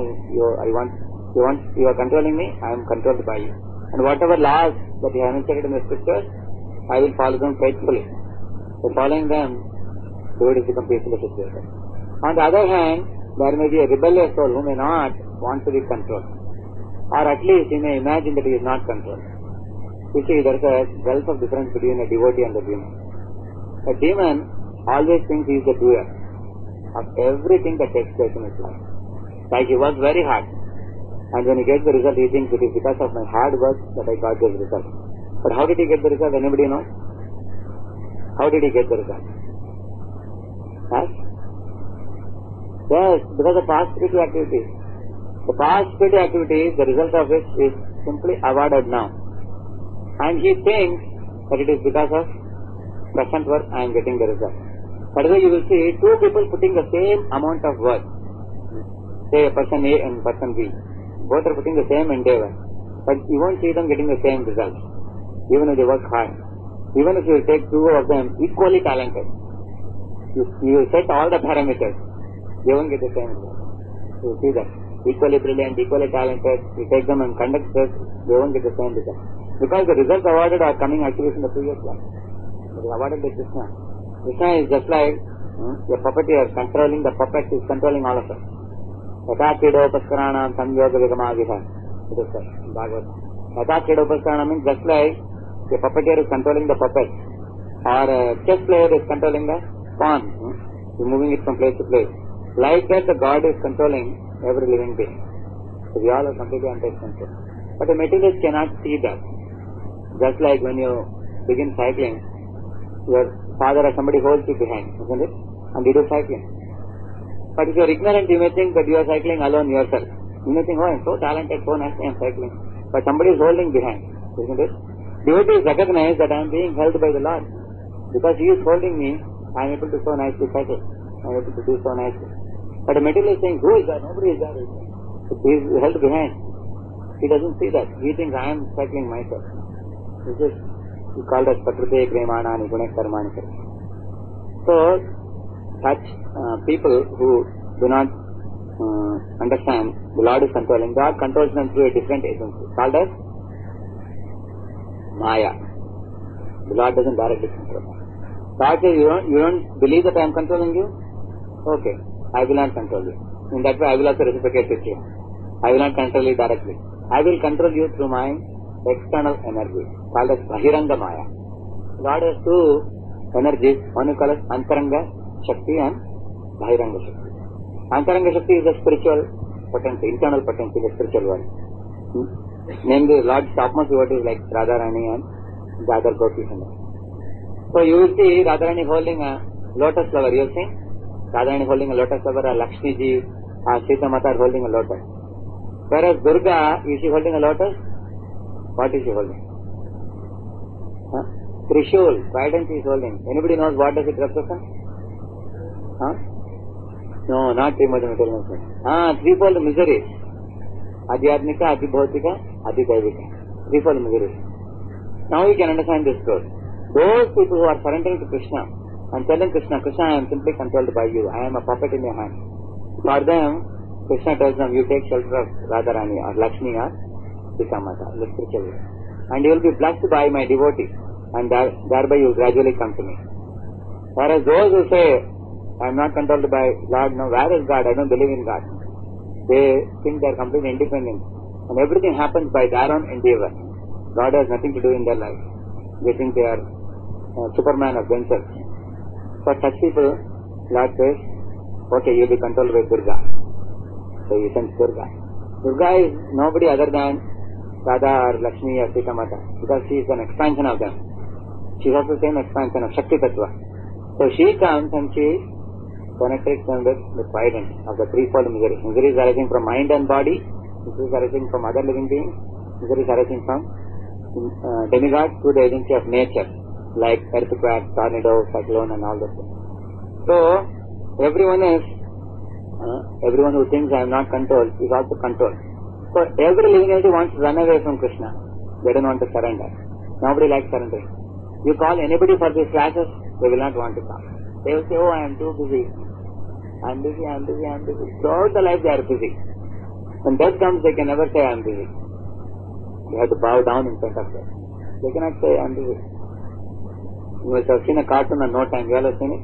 B: you are controlling me, I am controlled by you. And whatever laws that you have inserted in the scriptures, I will follow them faithfully. So following them, devotees become peaceful situated. On the other hand, there may be a rebellious soul who may not want to be controlled. Or at least he may imagine that he is not controlled. You see, there is a wealth of difference between a devotee and a demon. A demon always thinks he is the doer of everything that takes place in his life. Like he works very hard, and when he gets the result, he thinks it is because of my hard work that I got this result. But how did he get the result? Anybody know? How did he get the result? Yes? Yes, because of past spiritual activities. The past spiritual activities, the result of it is simply awarded now. And he thinks that it is because of present work I am getting the result. That is why you will see two people putting the same amount of work. Say a person A and person B. Both are putting the same endeavor. But you won't see them getting the same result. Even if they work hard. Even if you take two of them equally talented. You set all the parameters. They won't get the same result. You see that. Equally brilliant, equally talented. You take them and conduct tests. They won't get the same result. Because the results awarded are coming actually from the previous life. It is awarded by Krishna. Krishna is just like a puppeteer controlling the puppet, is controlling all of us. Yatha Kridopaskarana Samyoga Vigamaviha. It is said in Bhagavad. Yatha Kridopaskarana means just like a puppeteer is controlling the puppet. Or a chess player is controlling the pawn. He's moving it from place to place. Like that the God is controlling every living being. So we all are completely under his control. But the materialist cannot see that. Just like when you begin cycling, your father or somebody holds you behind, isn't it? And you do cycling. But if you are ignorant, you may think that you are cycling alone yourself. You may think, oh, I am so talented, so nice, I am cycling. But somebody is holding behind, isn't it? Devotees recognize that I am being held by the Lord. Because he is holding me, I am able to so nicely cycle. I am able to do so nicely. But the materialist is saying, who is that? Nobody is there. He is held behind. He doesn't see that. He thinks I am cycling myself. This is called as Prakriti Premanani Guna Karmani. So, such people who do not understand the Lord is controlling, God controls them through a different agency called as Maya. The Lord doesn't directly control. God says, you don't believe that I am controlling you? Okay, I will not control you. In that way, I will also reciprocate with you. I will not control you directly. I will control you through my external energy, called as Bahiranga Maya. God has two energies, one is called as Antaranga Shakti and Bahiranga Shakti. Antaranga Shakti is the spiritual potency, internal potency, the spiritual one. Namely, Lord's topmost devotees like Radharani and the other gopis. So you will see Radharani holding a lotus flower. You will see Radharani holding a lotus flower, or Lakshmi ji, or Sita Mata are holding a lotus. Whereas Durga, is she holding a lotus? What is she holding? Trishul, trident she is holding. Anybody knows what does it represent? No, not Trimurti material. Threefold misery. Adhyatmika, Adhibhautika, Adhidevika. Threefold misery. Now you can understand this truth. Those people who are surrendering to Krishna and telling Krishna, Krishna, I am simply controlled by you. I am a puppet in your hand. For them, Krishna tells them, you take shelter of Radharani or Lakshmi or Sita Mata, the spiritual way. And you will be blessed by my devotee. And thereby you will gradually come to me. Whereas those who say, I am not controlled by Lord, no, where is God? I don't believe in God. They think they are completely independent. And everything happens by their own endeavor. God has nothing to do in their life. They think they are Superman of themselves. For such people, Lord says, okay, you will be controlled by Durga. So you send Durga. Durga is nobody other than Radha or Lakshmi or Sita Mata, because she is an expansion of them. She is also the same expansion of Shakti Tattva. So she comes and she penetrates them with the trident of the threefold misery. Misery is arising from mind and body, misery is arising from other living beings, misery is arising from demigods through the agency of nature, like earthquake, tornado, cyclone and all those things. So, everyone who thinks I am not controlled is also controlled. So, every living entity wants to run away from Krishna. They don't want to surrender. Nobody likes surrendering. You call anybody for these classes, they will not want to come. They will say, oh, I am too busy. I am busy. Throughout the life they are busy. When death comes, they can never say I am busy. You have to bow down in front of them. They cannot say I am busy. You must have seen a cartoon on No Time. You all have seen it?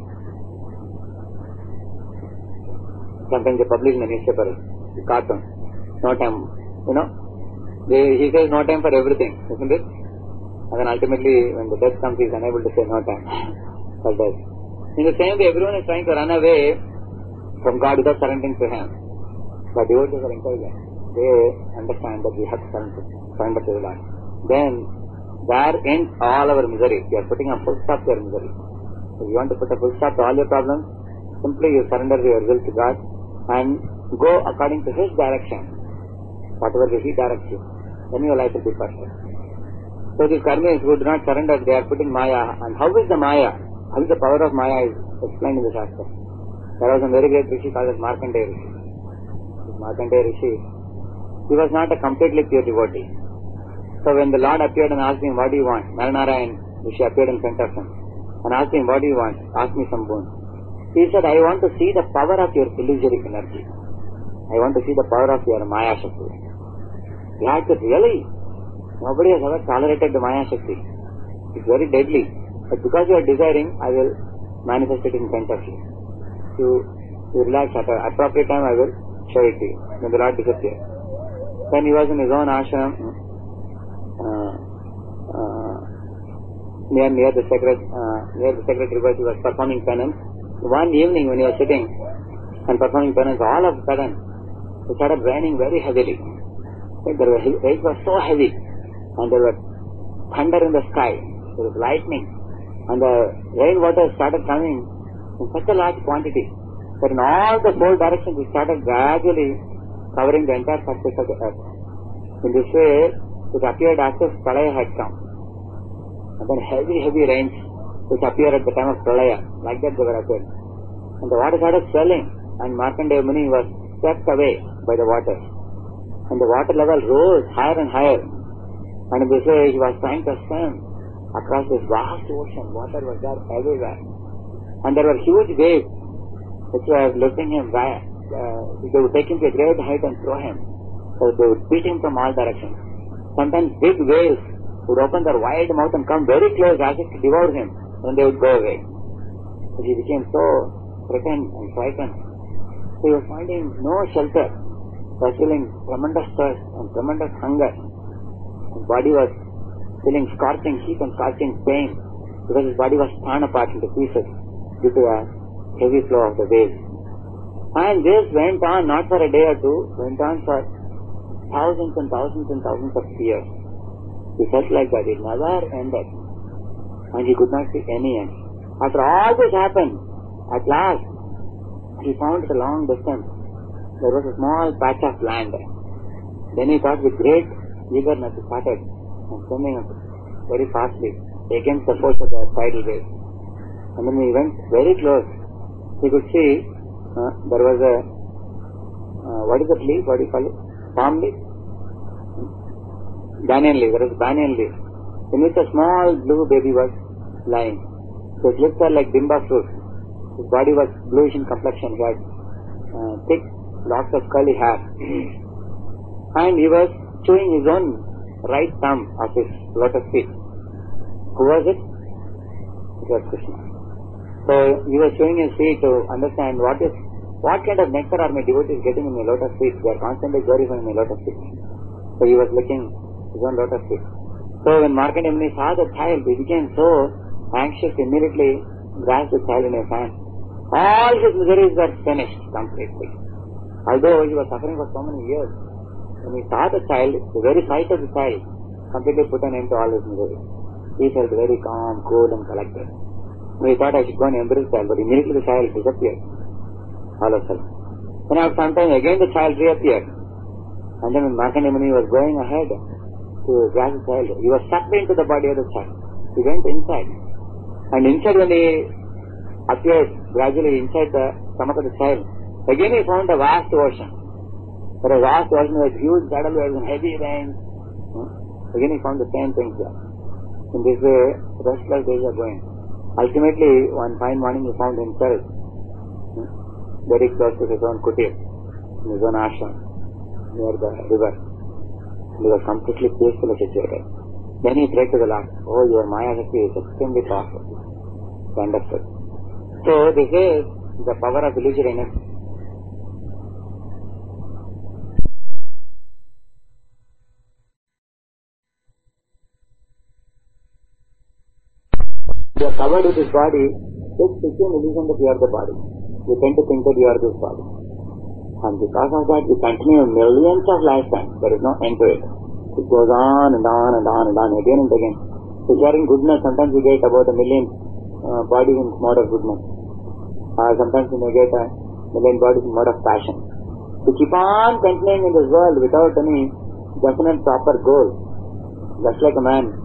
B: Sometimes they publish in the newspaper, the cartoon. No time. You know? He says no time for everything, isn't it? And then ultimately, when the death comes, he is unable to say no time for death. In the same way, everyone is trying to run away from God without surrendering to Him. But devotees are intelligent. They understand that we have to surrender to the Lord. Then, there ends all our misery. We are putting a full stop to our misery. If you want to put a full stop to all your problems, simply you surrender your will to God and go according to His direction. Whatever way He directs you, then your life will be perfect. So these karmis who do not surrender, they are putting Maya. And how is the Maya? How is the power of Maya is explained in the Shastra. There was a very great Rishi called as Markandeya Rishi. Markandeya Rishi, he was not a completely pure devotee. So when the Lord appeared and asked him, what do you want? Naranarayan Rishi appeared in front of him and asked him, what do you want? Ask me some boon. He said, I want to see the power of your illusory energy. I want to see the power of your Maya Shakti. He had to really, nobody has ever tolerated the Maya Shakti. It's very deadly. But because you are desiring, I will manifest it in front of you. You relax at an appropriate time, I will show it to you. When the Lord disappeared. When he was in his own ashram, near the sacred river, he was performing penance. One evening when he was sitting and performing penance, all of a sudden it started raining very heavily. The rain was so heavy and there was thunder in the sky, there was lightning, and the rainwater started coming in such a large quantity that in all the four directions it started gradually covering the entire surface of the earth. In this way, it appeared as if Pralaya had come. And then heavy rains which appear at the time of Pralaya, like that they were appearing. And the water started swelling and Markandeya Muni was swept away by the water. and the water level rose higher and higher. And in this way, he was trying to swim across this vast ocean. Water was there everywhere. And there were huge waves which were lifting him back. They would take him to a great height and throw him. So they would beat him from all directions. Sometimes big whales would open their wide mouth and come very close as if to devour him. Then they would go away. So he became so threatened and frightened. So he was finding no shelter. He was feeling tremendous thirst and tremendous hunger. His body was feeling scorching heat and scorching pain because his body was torn apart into pieces due to a heavy flow of the waves. And this went on not for a day or two, went on for thousands and thousands and thousands of years. He felt like that it never ended. And he could not see any end. After all this happened, at last, he found at a long distance, there was a small patch of land. Then he thought with great eagerness, he started swimming very fastly against the force of the tidal wave. And when he went very close, he could see there was a, what is that leaf? What do you call it? Palm leaf? Banyan leaf. There was a banyan leaf in which a small blue baby was lying. So his lips were like bimba fruit. His body was bluish in complexion. He had thick locks of curly hair. And he was chewing his own right thumb of his lotus feet. Who was it? It was Krishna. So he was chewing his feet to understand what kind of nectar are my devotees getting in my lotus feet. They are constantly glorifying my lotus feet. So he was licking his own lotus feet. So when Markandeya Muni saw the child, he became so anxious, immediately grasped the child in his hand. All his miseries were finished completely. Although he was suffering for so many years, when he saw the child, the very sight of the child completely put an end to all his misery. He felt very calm, cool and collected. He thought I should go and embrace the child, but immediately the child disappeared. All of a sudden. Then after some time again the child reappeared. And then when Markandeya Muni was going ahead to grasp the child, he was sucked into the body of the child. He went inside. And inside when he appeared gradually inside the stomach of the child, again he found a vast ocean. There was a vast ocean with huge tidal waves and heavy rains. Again he found the same things there. In this way, restless days are going. Ultimately, one fine morning he found himself very close to his own kutir, in his own ashram, near the river. He was completely peacefully situated. Then he prayed to the Lord, "Oh, your Maya Shakti is extremely powerful." He understood. So this is the power of illusoriness. You are covered with this body, it's an illusion that you are the body. You tend to think that you are this body. And because of that, you continue millions of lifetimes. There is no end to it. It goes on and on and on and on, again and again. If you are in goodness, sometimes you get about 1 million bodies in mode of goodness. Sometimes you may get 1 million bodies in mode of passion. To keep on continuing in this world without any definite proper goal. Just like a man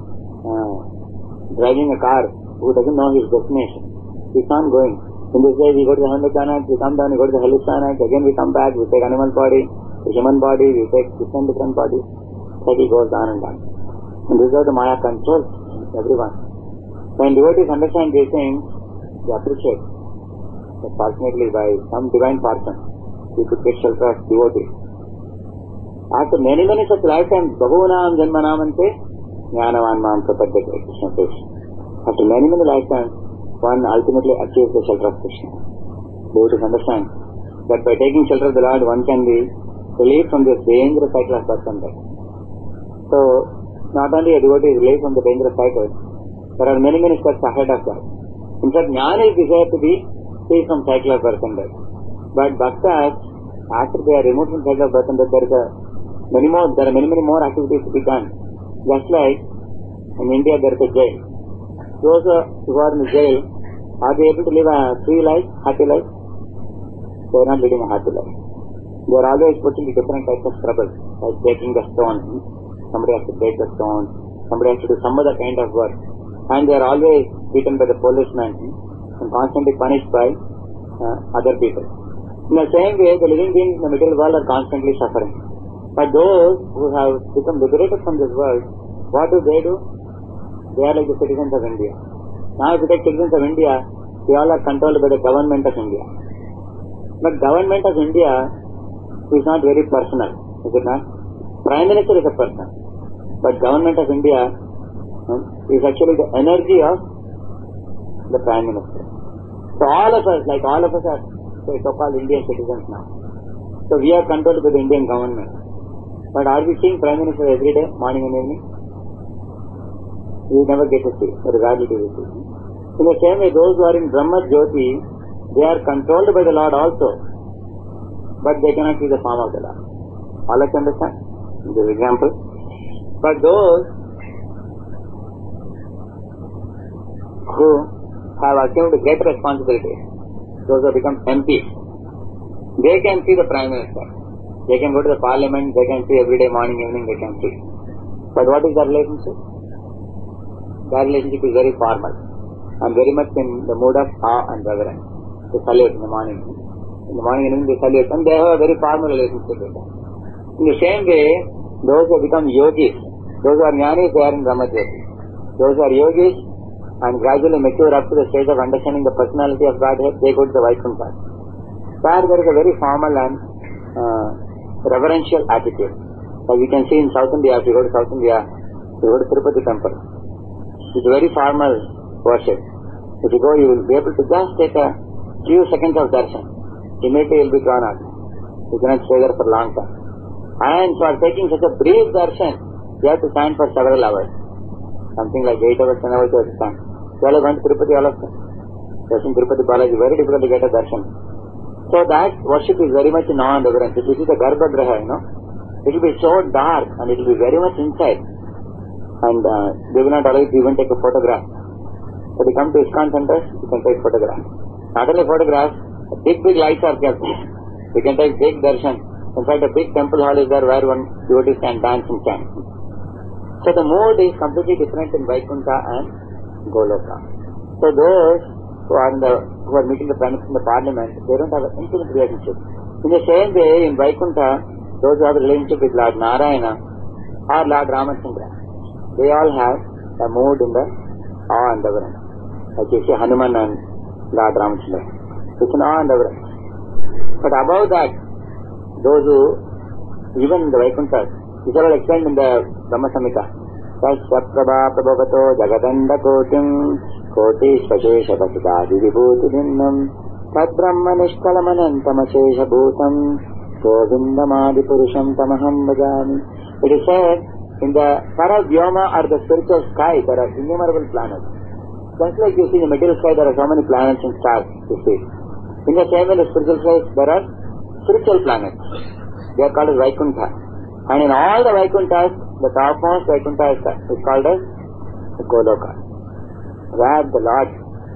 B: driving a car who doesn't know his destination. Keeps on going. In this way, we go to the Handikanak, we come down, we go to the Helistanak, again we come back, we take animal body, the human body, we take different bodies. Cycle goes on and on. And this is how the Maya controls everyone. When devotees understand these things, they appreciate that fortunately by some divine fortune, we could get shelter of devotees. After many such lifetimes, Bahunam Janmanamante, Jnanavan Mam Prapadyate, Krishna says. After many lifetimes, one ultimately achieves the shelter of Krishna. Devotees understand that by taking shelter of the Lord, one can be relieved from this dangerous cycle of birth and death. So, not only a devotee is relieved from the dangerous cycle, there are many steps ahead of that. In fact, Jnana is desired to be free from cycle of birth and death. But Bhaktas, after they are removed from cycle of birth and death, there are many more activities to be done. Just like in India, there is a jail. Those who are in the jail, are they able to live a free life, happy life? They are not living a happy life. They are always put into different types of trouble, like breaking the stone. Somebody has to break the stone. Somebody has to do some other kind of work. And they are always beaten by the policemen and constantly punished by other people. In the same way, the living beings in the material world are constantly suffering. But those who have become liberated from this world, what do? They are like the citizens of India. Now if you take citizens of India, they all are controlled by the government of India. But government of India is not very personal, is it not? Prime Minister is a person. But government of India is actually the energy of the Prime Minister. So all of us are so-called Indian citizens now. So we are controlled by the Indian government. But are we seeing Prime Minister every day, morning and evening? We never get to see, or rarely do we see. In the same way, those who are in Brahma Jyoti, they are controlled by the Lord also, but they cannot see the form of the Lord. All of you understand? This example. But those who have assumed great responsibility, those who have become MPs, they can see the Prime Minister. They can go to the Parliament, they can see every day, morning, evening, they can see. But what is their relationship? Their relationship is very formal and very much in the mood of awe and reverence. They salute in the morning. In the morning and evening they salute, and they have a very formal relationship with them. In the same way, those who become yogis, those who are jnanis, they are in Brahmajyoti. Those who are yogis and gradually mature up to the stage of understanding the personality of Godhead, they go to the Vaikuntha. There is a very formal and reverential attitude. Like we can see in South India, if you go to South India, you go to Tirupati temple. It's a very formal worship. If you go, you will be able to just take a few seconds of darshan. Immediately you will be gone out. You cannot stay there for a long time. And for taking such a brief darshan, you have to stand for several hours. Something like 8 hours, 10 hours you have to stand. You all have gone to Tirupati, all of them. Darshan Tirupati Balaji, very difficult to get a darshan. So that worship is very much in awe and reverence. If you see the Garbhagriha, it will be so dark and it will be very much inside. And they will not allow you to even take a photograph. But you come to ISKCON centers, you can take photographs. Not only photographs, big lights are kept. You can take big darshan. In fact, a big temple hall is there where one devotees can dance and chant. So the mood is completely different in Vaikuntha and Goloka. So those who are meeting the Prime Minister in the Parliament, they don't have an intimate relationship. In the same way, in Vaikuntha, those who have a relationship with Lord Narayana or Lord Ramachandra, they all have a mood in the awe and reverence. Like you see Hanuman and Lord Ramachandra. It's an awe and reverence. But above that, those who, even in the Vaikuntha, these are all explained in the Brahma Samhita. Tasyaprabha prabhavato jagadanda kotim koti svashesha vasudadi vibhuti dhinnam tad brahma nishkalamanantamashesha bhutam govindamadi purusham tamaham bhajami. It is said, in the Paravyoma or the spiritual sky, there are innumerable planets. Just like you see in the material sky, there are so many planets and stars you see. In the same way, in the spiritual sky, there are spiritual planets. They are called as Vaikuntha. And in all the Vaikunthas, the topmost Vaikuntha is called as Goloka, where the Lord,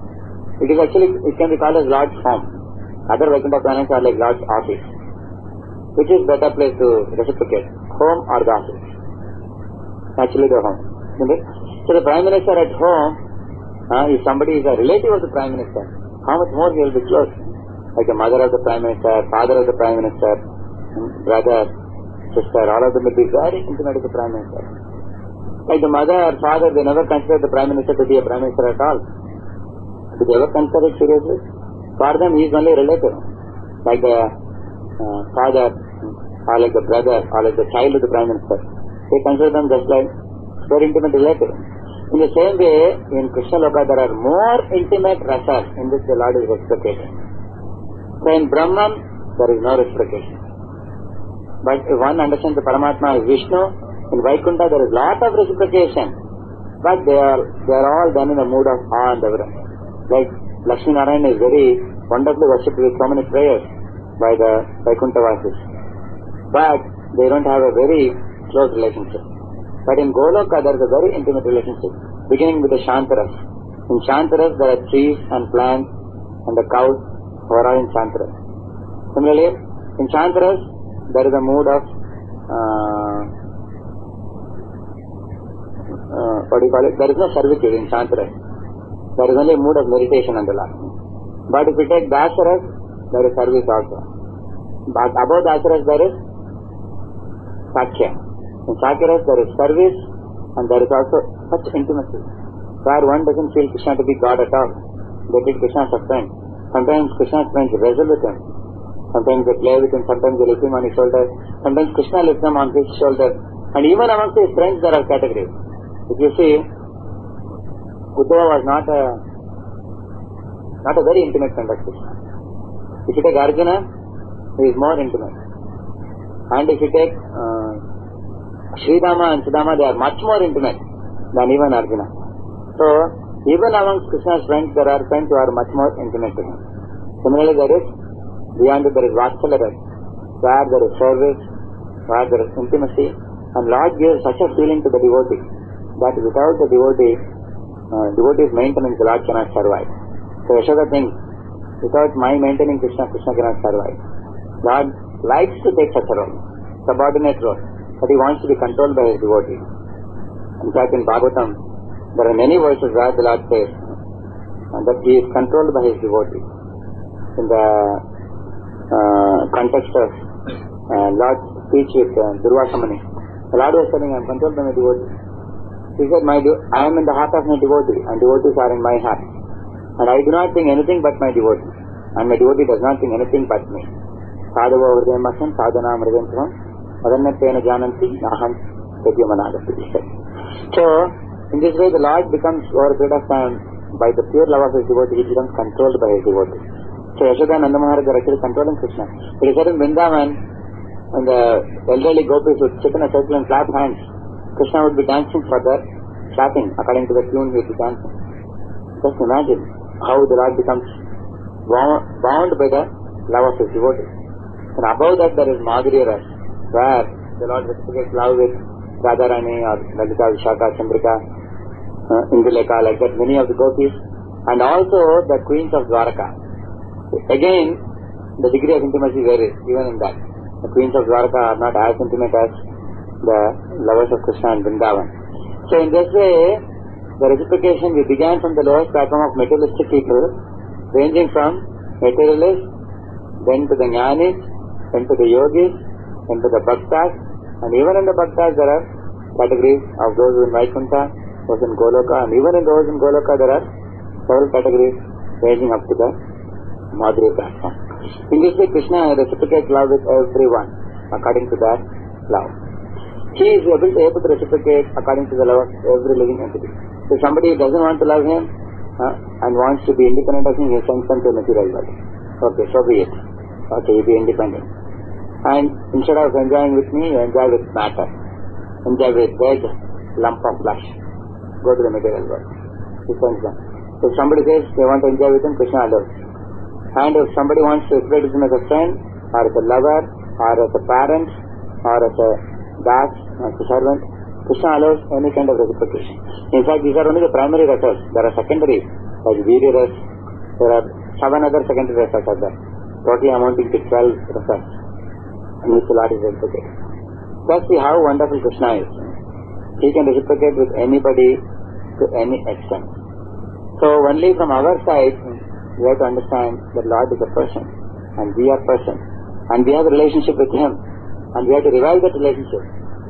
B: it can be called as Lord's home. Other Vaikuntha planets are like Lord's office. Which is better place to reciprocate, home or the office? Actually the home. So the Prime Minister at home, if somebody is a relative of the Prime Minister, how much more he will be close? Like the mother of the Prime Minister, father of the Prime Minister, brother, sister, all of them will be very intimate with the Prime Minister. Like the mother or father, they never consider the Prime Minister to be a Prime Minister at all. Did they ever consider it seriously? For them, he is only a relative. Like the father, or like the brother, or like the child of the Prime Minister. They consider them just like very intimate relative. In the same way, in Krishna Loka, there are more intimate rasas in which the Lord is reciprocating. So in Brahman, there is no reciprocation. But if one understands the Paramatma as Vishnu, in Vaikuntha there is lot of reciprocation. But they are all done in the mood of awe and reverence. Like Lakshmi Narayana is very wonderfully worshipped with so many prayers by the Vaikuntha Vasis. But they don't have a very close relationship. But in Goloka there is a very intimate relationship, beginning with the Shantaras. In Shantaras there are trees and plants and the cows who are all in Shantaras. Similarly, in Shantaras there is a mood of there is no servitude in Shantaras. There is only a mood of meditation on the Lord. But if we take Dasaras, there is service also. But above Dasaras there is Sakya. In Sakya Ras there is service and there is also such intimacy where one doesn't feel Krishna to be God at all. They treat Krishna as a friend. Sometimes Krishna's friends wrestle with him. Sometimes they play with him, sometimes they lift him on his shoulder. Sometimes Krishna lifts them on his shoulder. And even amongst his friends there are categories. If you see, Uddhava was not a very intimate friend of Krishna. If you take Arjuna, he is more intimate. And if you take Sridhama and Sudama, they are much more intimate than even Arjuna. So, even amongst Krishna's friends, there are friends who are much more intimate to him. Similarly, there is, beyond it, there is Vatsalya, where there is service, where there is intimacy, and Lord gives such a feeling to the devotee that without the devotee's maintenance, the Lord cannot survive. So Yashoda thinks, without my maintaining Krishna, Krishna cannot survive. Lord likes to take such a role, subordinate role, but he wants to be controlled by his devotee. In fact, in Bhagavatam, there are many verses where the Lord says that he is controlled by his devotee. In the context of Lord's speech with Durvasa Muni, the Lord was telling, I am controlled by my devotee. He said, I am in the heart of my devotee, and devotees are in my heart. And I do not think anything but my devotee. And my devotee does not think anything but me. Sadhava hridayamasan sadhana mridantram adannatena jananti aham tedyamanagasthi. So, in this way the Lord becomes, over a period of time, by the pure love of his devotee, he becomes controlled by his devotee. So Yashoda and Nanda Maharaj are actually controlling Krishna. It is said in Vrindavan, when the elderly gopis would sit in a circle and clap hands, Krishna would be dancing for their clapping, according to the tune he would be dancing. Just imagine how the Lord becomes bound by the love of his devotee. And above that there is Madhurya Ras, where the Lord reciprocates love with Radharani or Lalita, Vishaka, Chandrika, Induleka, like that, many of the gopis, and also the queens of Dwaraka. Again, the degree of intimacy varies, even in that. The queens of Dwaraka are not as intimate as the lovers of Krishna and Vrindavan. So in this way, the reciprocation, we began from the lowest platform of materialistic people, ranging from materialists, then to the jnanis, then to the yogis, then to the bhaktas, and even in the bhaktas there are categories of those in Vaikuntha, those in Goloka, and even in those in Goloka there are several categories ranging up to the Madhurya platform. In this way, Krishna reciprocates love with everyone according to that love. He is able to reciprocate according to the love of every living entity. If somebody doesn't want to love him and wants to be independent of him, he sends them to material world. Okay, so be it. Okay, you be independent. And instead of enjoying with me, you enjoy with matter. Enjoy with dead lump of flesh. Go to the material world. He sends them. If somebody says they want to enjoy with him, Krishna allows. And if somebody wants to express him as a friend, or as a lover, or as a parent, or as a das, as a servant, Krishna allows any kind of reciprocation. In fact, these are only the primary rasas. There are secondary, like Virya ras. There are 7 other secondary rasas are there, totally amounting to 12 rasas, in which the Lord is reciprocating. Just see how wonderful Krishna is. He can reciprocate with anybody to any extent. So only from our side, we have to understand that Lord is a person, and we are person, and we have a relationship with him, and we have to revive that relationship.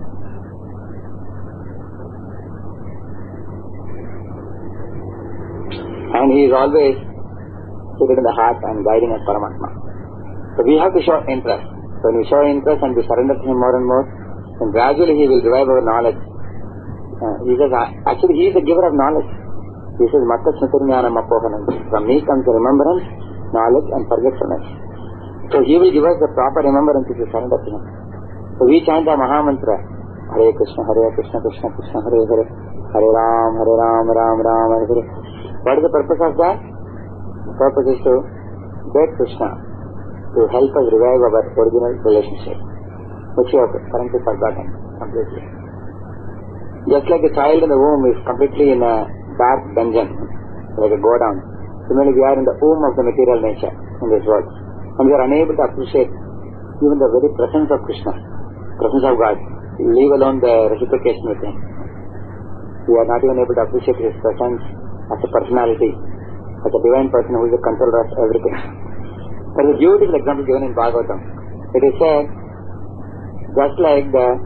B: And he is always seated in the heart and guiding us Paramatma. So we have to show interest. So when we show interest and we surrender to him more and more, then gradually he will revive our knowledge. He says, actually he is the giver of knowledge. He says, Matta Smritirjnanam Apohanam. From me comes the remembrance, knowledge and forgetfulness. So he will give us the proper remembrance if we surrender to him. So we chant the Maha Mantra, Hare Krishna, Krishna Krishna, Hare Hare, Hare Ram, Ram Ram, Hare Hare. What is the purpose of that? The purpose is to get Krishna to help us revive our original relationship, which we have currently forgotten completely. Just like a child in the womb is completely in a dark dungeon, like a godown, similarly we are in the womb of the material nature in this world, and we are unable to appreciate even the very presence of Krishna, presence of God, leave alone the reciprocation with him. We are not even able to appreciate his presence as a personality, as a divine person who is the controller of everything. There is a beautiful example given in Bhagavatam. It is said, just like the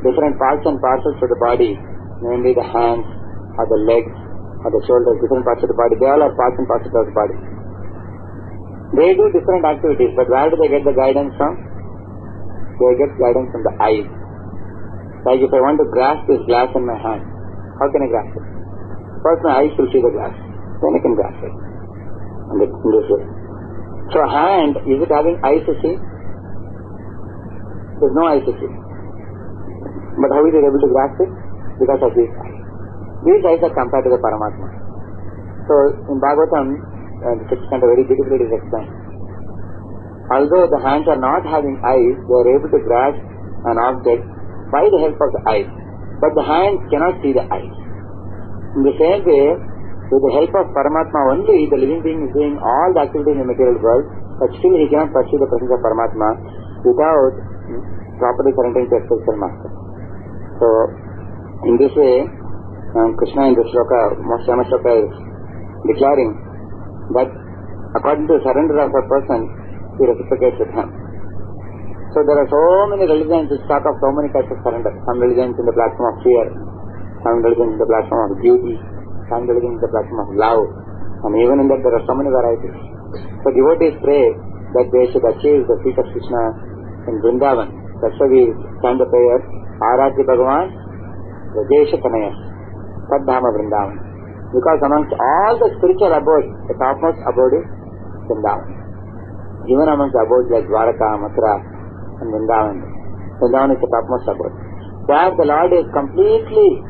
B: different parts and parcels of the body, namely the hands or the legs or the shoulders, different parts of the body. They all are parts and parcels of the body. They do different activities, but where do they get the guidance from? They get guidance from the eyes. Like if I want to grasp this glass in my hand, how can I grasp it? First my eyes will see the glass, then I can grasp it. In this way. So hand, is it having eyes to see? There's no eyes to see. But how is it able to grasp it? Because of these eyes. These eyes are compared to the Paramatma. So in Bhagavatam, the 6th canto very beautifully it is explained. Although the hands are not having eyes, they are able to grasp an object by the help of the eyes. But the hands cannot see the eyes. In the same way, with the help of Paramatma only, the living being is doing all the activity in the material world, but still he cannot perceive the presence of Paramatma without properly surrendering to a spiritual master. So, in this way, Krishna in this shloka, most famous shloka, is declaring that according to the surrender of a person, he reciprocates with him. So there are so many religions which talk of so many types of surrender. Some religions in the platform of fear, some religions in the platform of duty, some religions in the platform of love, and even in that there are so many varieties. So devotees pray that they should achieve the feet of Krishna in Vrindavan. That's why we chant the prayer, Aradhya Bhagavan, Rajesha Tanaya, Taddhama Vrindavan. Because amongst all the spiritual abodes, the topmost abode is Vrindavan. Even amongst the abodes like Dwaraka, Mathura, and Vrindavan. Vrindavan is the topmost abode. Where the Lord is completely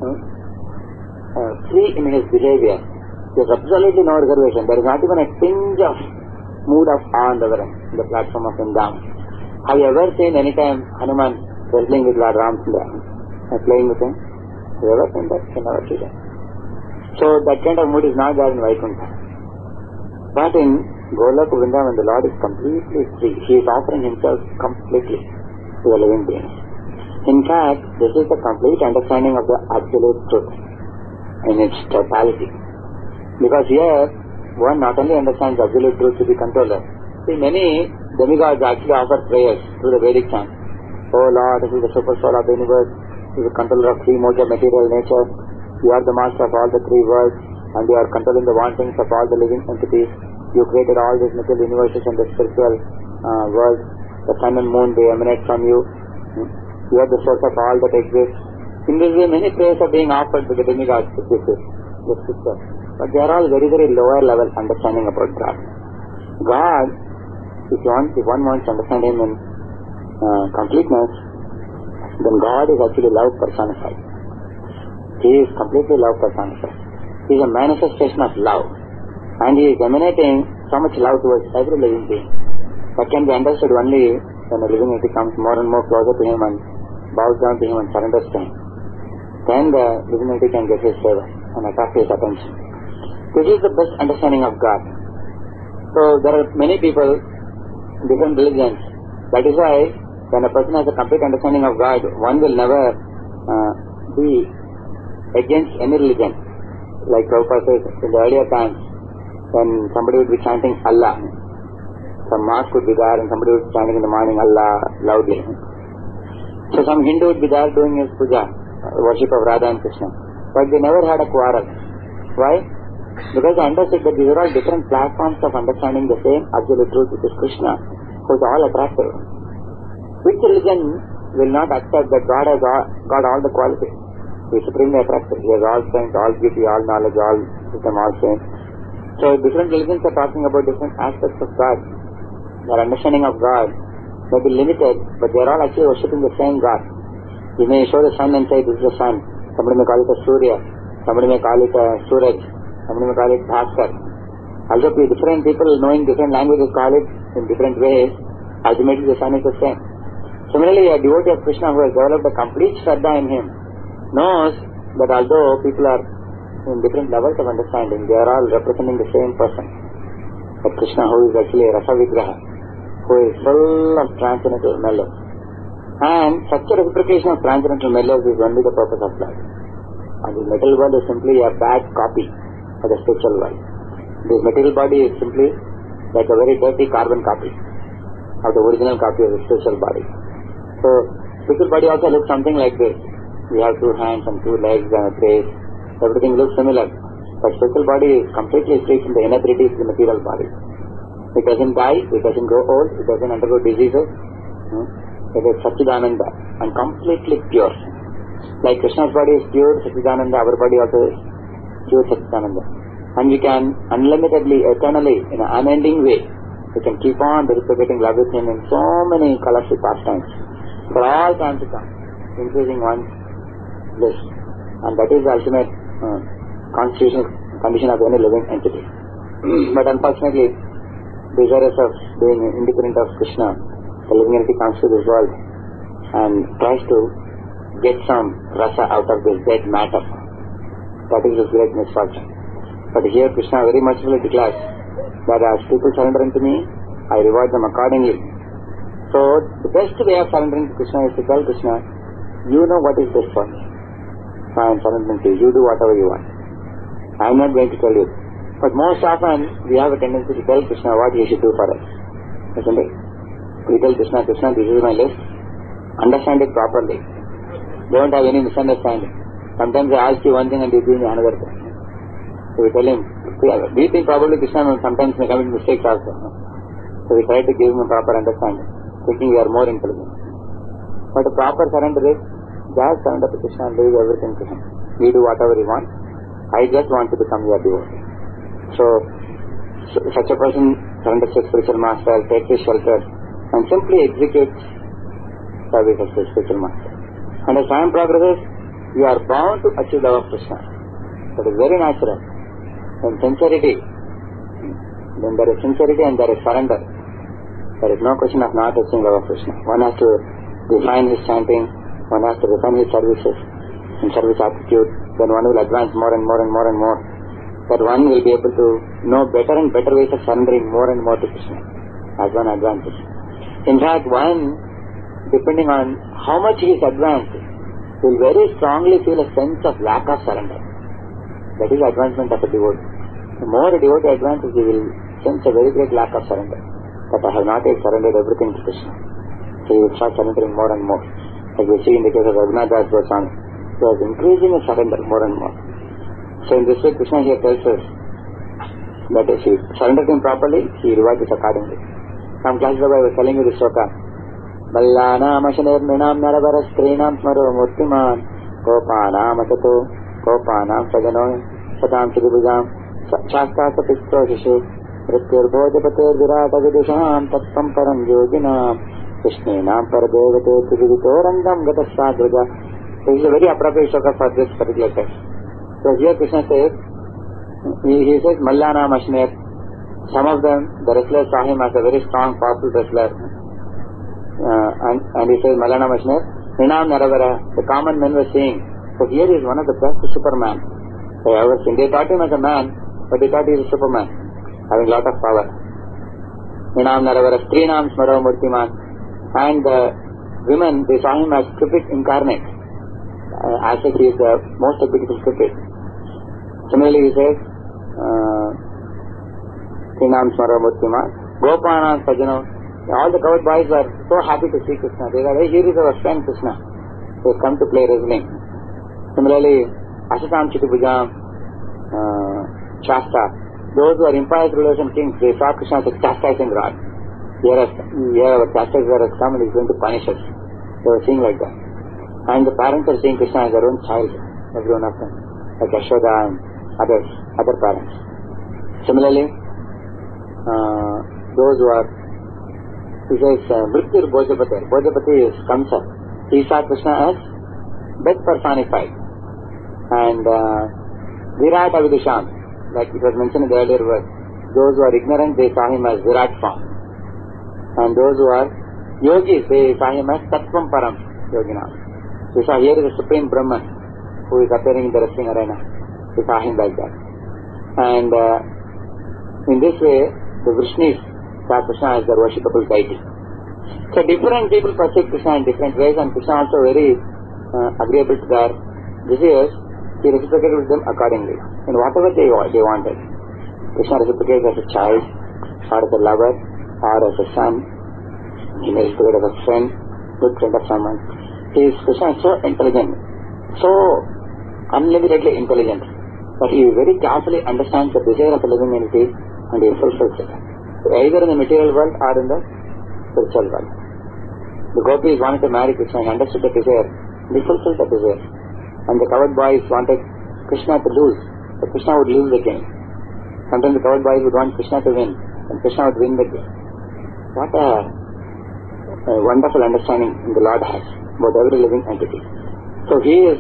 B: free in his behavior. There is absolutely no reservation. There is not even a tinge of mood of awe and reverence in the platform of Vrindavan. Have you ever seen any time Hanuman wrestling with Lord Ramchandra and playing with him? Have you ever seen that? You never see that. So that kind of mood is not there in Vaikuntha. But in Golok Vrindavan, the Lord is completely free. He is offering himself completely to the living beings. In fact, this is the complete understanding of the absolute truth in its totality. Because here, one not only understands absolute truth to be controller. See, many demigods actually offer prayers through the Vedic chant. Oh Lord, this is the super soul of the universe. You are the controller of three modes of material nature. You are the master of all the three worlds, and you are controlling the wantings of all the living entities. You created all these material universes and the spiritual world. The sun and moon, they emanate from you. You are the source of all that exists. In this way, many prayers are being offered to the demigods, this sister. But they are all very, very lower level understanding about God. God, if one wants to understand him in completeness, then God is actually love personified. He is completely love personified. He is a manifestation of love. And he is emanating so much love towards every living being. That can be understood only when a living entity comes more and more closer to him and bows down to him and surrenders to him. Then the living entity can get his favor and attract his attention. This is the best understanding of God. So there are many people, different religions. That is why when a person has a complete understanding of God, one will never be against any religion. Like Prabhupada says, in the earlier times, when somebody would be chanting Allah, some mosque would be there and somebody would be chanting in the morning Allah loudly. So some Hindu would be there doing his puja, worship of Radha and Krishna. But they never had a quarrel. Why? Because they understood that these are all different platforms of understanding the same absolute truth, which is Krishna, who is all attractive. Which religion will not accept that God has got all the qualities? He is supremely attractive. He has all strength, all beauty, all knowledge, all wisdom, all strength. So different religions are talking about different aspects of God. Their understanding of God may be limited, but they are all actually worshipping the same God. You may show the sun and say this is the sun. Somebody may call it a Surya. Somebody may call it a Suraj. Somebody may call it Bhaskar. Although different people knowing different languages call it in different ways, ultimately the sun is the same. Similarly, a devotee of Krishna who has developed a complete Shraddha in him knows that although people are in different levels of understanding, they are all representing the same person. But Krishna, who is actually a Rasa Vigraha, who is full of transcendental mellows. And such a reciprocation of transcendental mellows is only the purpose of life. And the material world is simply a bad copy of the spiritual world. This material body is simply like a very dirty carbon copy of the original copy of the spiritual body. So, physical body also looks something like this. We have 2 hands and 2 legs and a face. Everything looks similar. But physical body is completely free from the inabilities of the material body. It doesn't die, it doesn't grow old, it doesn't undergo diseases. It is Satchidananda and completely pure. Like Krishna's body is pure Satchidananda, our body also is pure Satchidananda. And we can unlimitedly, eternally, in an unending way, we can keep on reciprocating love with Him in so many colorful pastimes for all time to come, increasing one's bliss. And that is the ultimate constitutional condition of any living entity. But unfortunately, desirous of being independent of Krishna, the living entity comes to this world and tries to get some rasa out of this dead matter. That is his great misfortune. But here Krishna very mercifully declares that as people surrender unto me, I reward them accordingly. So the best way of surrendering to Krishna is to tell Krishna, you know what is best for me. So I am surrendering to you. You do whatever you want. I am not going to tell you. But most often we have a tendency to tell Krishna what he should do for us. Isn't it? We tell Krishna, Krishna, this is my list. Understand it properly. Don't have any misunderstanding. Sometimes I ask you one thing and you give me another thing. So we tell him, we think probably Krishna sometimes may commit mistakes also. So we try to give him a proper understanding, thinking we are more intelligent. But a proper surrender is, just surrender to Krishna and leave everything to Him. You do whatever you want. I just want to become your devotee. So such a person surrenders to spiritual master, takes his shelter, and simply executes service as his spiritual master. And as time progresses, you are bound to achieve love of Krishna. That is very natural. And sincerity, when there is sincerity and there is surrender, there is no question of not achieving love of Krishna. One has to refine his chanting, one has to refine his services and service attitude, then one will advance more and more and more and more. That one will be able to know better and better ways of surrendering more and more to Krishna as one advances. In fact, one, depending on how much he is advanced, will very strongly feel a sense of lack of surrender. That is advancement of a devotee. The more a devotee advances, he will sense a very great lack of surrender. That I have not yet surrendered everything to Krishna. So he will start surrendering more and more. Like we see in the case of Raghunath Das Goswami, he was increasing his surrender more and more. So in this way, Krishna here tells us that if you surrender him properly, he rewards us accordingly. Some classes ago I was telling you this shloka. Ballanam ashanirminam naravaras strinam smaro murtiman kopanam atato kopanam sajano satam siribhujam shastasa pistro shishu mrityur bhojapater virata vidusham tattam param yoginam krishnenam paradevate trivito rangam gatasadruga. This is a very appropriate shloka for this particular text. So here Krishna says, he says Mallanam Ashner. Some of them, the wrestlers saw him as a very strong, powerful wrestler. And he says Mallanam Ashner, Ninam Naravara, the common men were saying, so here is one of the best Superman they ever seen. They thought him as a man, but they thought he is a Superman, having a lot of power. Ninam Naravara, Strinam Smaro Murtiman. And the women, they saw him as Cupid incarnate. As if he is the most beautiful Cupid. Similarly, he says, Srinam Smara Murtiman, Gopana Sajano, all the coward boys were so happy to see Krishna. They said, hey, here is our friend Krishna. They have come to play wrestling. Similarly, Ashatam Chitubhujam, Shasta, those who are impious rulers and kings, they saw Krishna as a chastising rod. Here our chastiser has come and is going to punish us. They were seeing like that. And the parents are seeing Krishna as their own child, every one of them, like Yashoda and other parents. Similarly, those who are, he says, Mrityur Bhojapati. Bhojapati is Kamsa. He saw Krishna as death personified. And Virata Vidusham, like it was mentioned in the earlier verse, those who are ignorant, they saw him as Virat form. And those who are yogis, they saw him as Tattvam Param Yoginam. We saw here is the Supreme Brahman who is appearing in the wrestling arena. We saw him like that. And in this way, the Vrishnis saw Krishna as their worshipable deity. So different people perceive Krishna in different ways, and Krishna also very agreeable to their desires. He reciprocated with them accordingly in whatever they wanted. Krishna reciprocates as a child, or as a lover, or as a son. He may reciprocate as a friend, good friend of someone. Krishna is so intelligent, so unlimitedly intelligent, that he very carefully understands the desire of a living entity and he fulfills it. So either in the material world or in the spiritual world. The gopis wanted to marry Krishna, he understood the desire, and he fulfilled the desire. And the coward boys wanted Krishna to lose, but Krishna would lose the game. Sometimes the coward boys would want Krishna to win, and Krishna would win the game. What a wonderful understanding the Lord has about every living entity. So he is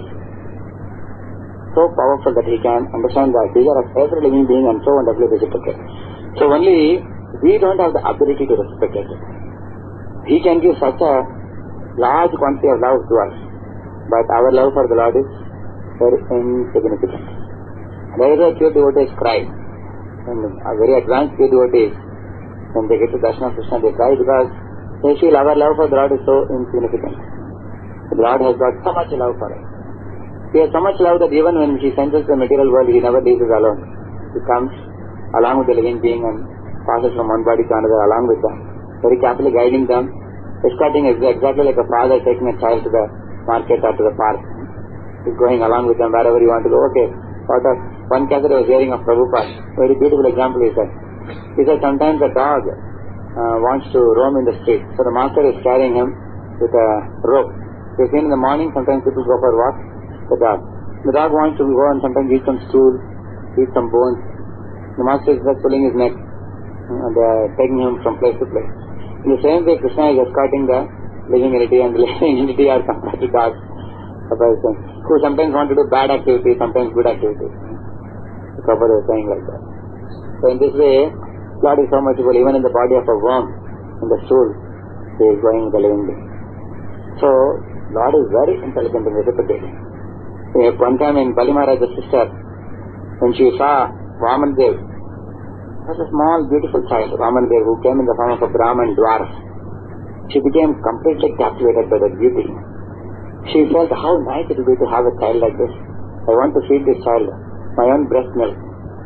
B: so powerful that he can understand the desire of every living being and so wonderfully reciprocate. So only we don't have the ability to reciprocate it. He can give such a large quantity of love to us, but our love for the Lord is very insignificant. There is a pure devotees cry, and a very advanced pure devotees, when they get to Darshan of Krishna, they cry because they feel our love for the Lord is so insignificant. The Lord has got so much love for us. He has so much love that even when he sends us the material world, he never leaves us alone. He comes along with the living being and passes from one body to another along with them, very carefully guiding them, escorting exactly like a father taking a child to the market or to the park. He's going along with them wherever you want to go. Okay, one cassette I was hearing of Prabhupada, very beautiful example he said. He said sometimes a dog wants to roam in the street, so the master is carrying him with a rope. You've seen in the morning, sometimes people go for a walk, the dog. The dog wants to go and sometimes eat some stool, eat some bones. The master is just pulling his neck and taking him from place to place. In the same way, Krishna is escorting the living entity, and the living entity are compared to dogs, who sometimes want to do bad activities, sometimes good activities. The Prabhupada is saying like that. So in this way, Lord is so merciful, even in the body of a worm, in the stool, he is going with the living being. So, Lord is very intelligent and reciprocating. One time in Bali Maharaj's sister, when she saw Vaman Dev, was a small beautiful child, Vaman Dev, who came in the form of a Brahman dwarf. She became completely captivated by the beauty. She felt how nice it would be to have a child like this. I want to feed this child my own breast milk.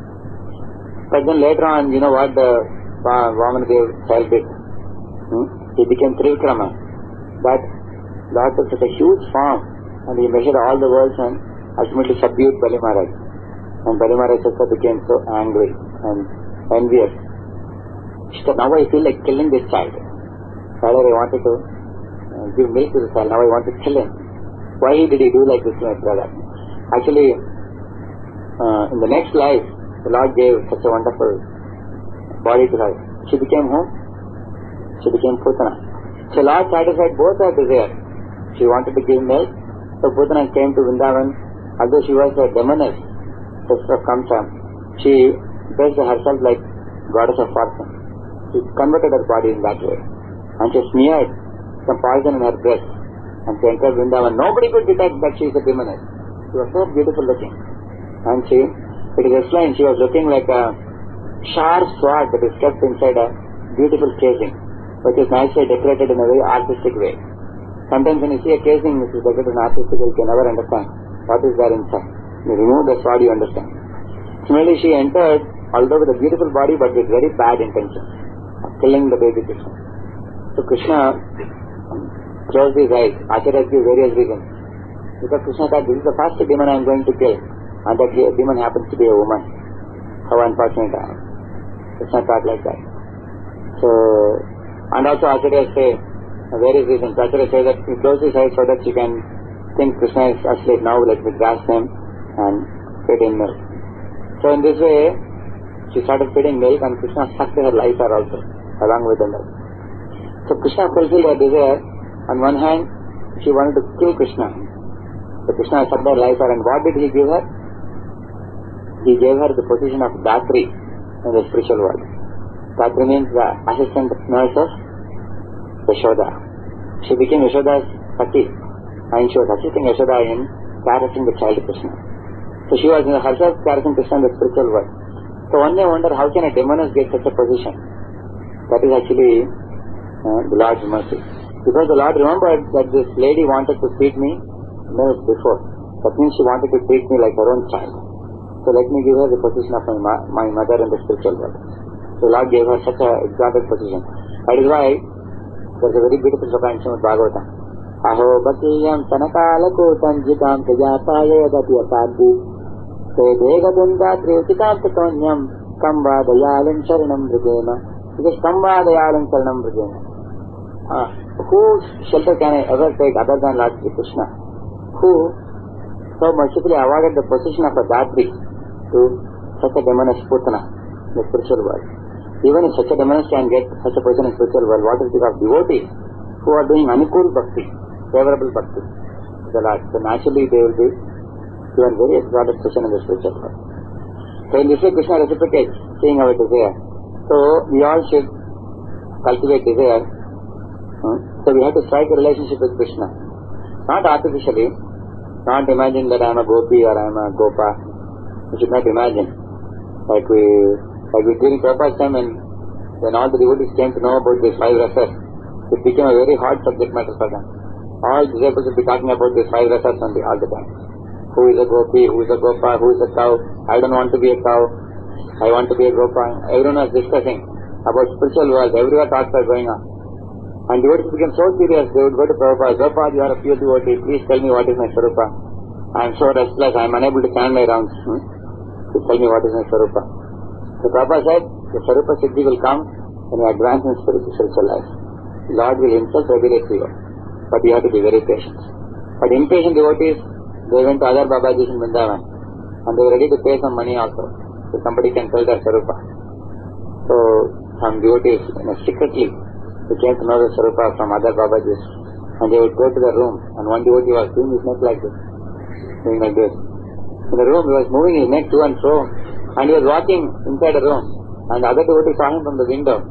B: But then later on, you know what the Vaman Dev child did? He became Trivikrama. But Lord took such a huge form and he measured all the worlds and ultimately subdued Bali Maharaj. And Bali Maharaj also became so angry and envious. She said, now I feel like killing this child. Father, I wanted to give milk to this child, now I want to kill him. Why did he do like this to my brother? Actually, in the next life, the Lord gave such a wonderful body to her. She became whom? She became Putana. So Lord satisfied both her desires. She wanted to give milk, so Putana came to Vrindavan. Although she was a demoness, sister of Kamsa, she dressed herself like goddess of fortune. She converted her body in that way. And she smeared some poison in her breast. And she entered Vrindavan. Nobody could detect that she is a demoness. She was so beautiful looking. And it is explained, she was looking like a sharp sword that is kept inside a beautiful casing, which is nicely decorated in a very artistic way. Sometimes when you see a casing which is decorated in an artistic way, you can never understand what is there inside. You remove the sword, you understand. Similarly, she entered, although with a beautiful body, but with very bad intention of killing the baby Krishna. So Krishna closed his eyes. Acharya gave various reasons. Because Krishna thought, this is the first demon I am going to kill. And that demon happens to be a woman. How unfortunate I am. Krishna thought like that. So, and also Acharya say various reasons. Acharya says that he closed his eyes so that she can think Krishna is asleep now, let me grasp him and feed him milk. So in this way, she started feeding milk and Krishna sucked her life also, along with the milk. So Krishna fulfilled her desire. On one hand, she wanted to kill Krishna. So Krishna sucked her life, and what did he give her? He gave her the position of Datri in the spiritual world. Datri means the assistant nurse of Yashoda. She became Yashoda's Sati, and she was assisting Yashoda in caressing the child Krishna. So she was herself caressing Krishna in the spiritual world. So one day I wonder, how can a demoness get such a position? That is actually the Lord's mercy. Because the Lord remembered that this lady wanted to feed me milk before. That means she wanted to treat me like her own child. So let me give her the position of my mother in the spiritual world. So Lord gave her such a exalted position. That is why there is a very beautiful sloka in Srimad Bhagavatam. अहो बकीयं तनकालकूटञ्जिकां प्रजापायदप्यपाद्दि ते देगबुन्दात्रेतिकां ततोऽन्यं कं वा दयालुं शरणं मृगेण. Because कं वा दयालुं शरणं मृगेण. Whose shelter can I ever take other than Lord Sri Krishna, who so mercifully awarded the position of a Datri to such a demon as Putana in the spiritual world. Even if such a demon can get such a person in the spiritual world, what is because devotees who are doing Anukul Bhakti, favorable Bhakti, the Lord, so naturally they will be given very exalted position in the spiritual world. So in this way Krishna reciprocates, seeing our desire. So we all should cultivate desire. So we have to strike a relationship with Krishna, not artificially, not imagine that I am a gopi or I am a gopa. We should not imagine. Like we during Prabhupada's time when all the devotees came to know about these 5 rasas, it became a very hard subject matter for them. All disciples will be talking about these 5 rasas only all the time. Who is a gopi, who is a gopa, who is a cow? I don't want to be a cow, I want to be a gopa. Everyone was discussing about spiritual world. Everywhere talks are going on. And devotees became so serious, they would go to Prabhupada, Prabhupada, you are a pure devotee, please tell me what is my Swarupa. I am so restless, I am unable to stand my rounds. Please tell me what is my Swarupa. So Prabhupada said, the Swarupa Siddhi will come when you advance in spiritual life. The Lord will himself reveal it to you. But you have to be very patient. But impatient devotees, they went to other Babajis in Vrindavan and they were ready to pay some money also, so somebody can tell their Swarupa. So some devotees, secretly, they came to know the Swarupa from other Babajis, and they would go to the room, and one devotee was doing his neck like this, doing like this. In the room, he was moving his neck to and fro, and he was walking inside the room, and the other devotee saw him from the window.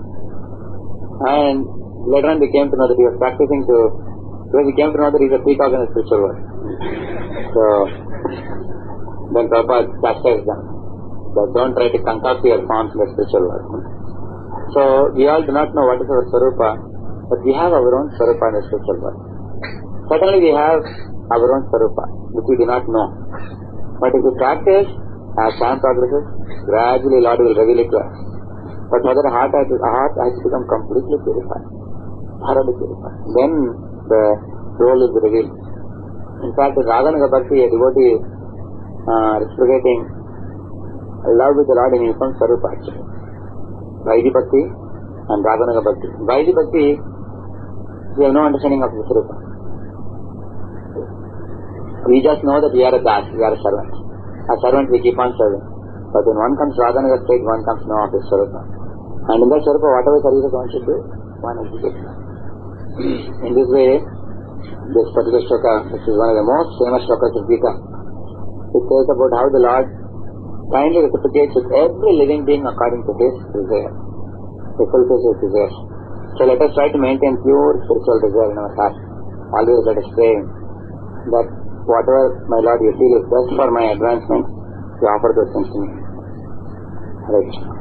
B: And later on they came to know that he was practicing because he came to know that he is a peacock in the spiritual world. So, then Prabhupada chastised them, that don't try to concoct your forms in the spiritual world. So, we all do not know what is our Swarupa, but we have our own Swarupa in the spiritual world. Certainly we have our own Swarupa, which we do not know. But if we practice, as time progresses, gradually Lord will reveal it to us. But whether the heart has to become completely purified, thoroughly purified, then the role is revealed. In fact, in Raganaga Bhakti, a devotee reciprocating love with the Lord in his own Swarupa actually. Vaidhi Bhakti and Raganaga Bhakti. Vaidhi Bhakti, we have no understanding of the Swarupa. We just know that we are a das, we are a servant. A servant we keep on serving. But when one comes Raganaga state, one comes to know of the Swarupa. And in that Swarupa, whatever services one should do, one executes. In this way, this particular shloka, which is one of the most famous shlokas of Gita, it says about how the Lord kindly reciprocates with every living being according to his desire. He fulfills his desire. So let us try to maintain pure spiritual desire in our heart. Always let us pray that whatever my Lord you feel is best for my advancement, you offer those things to me. Hare Krishna.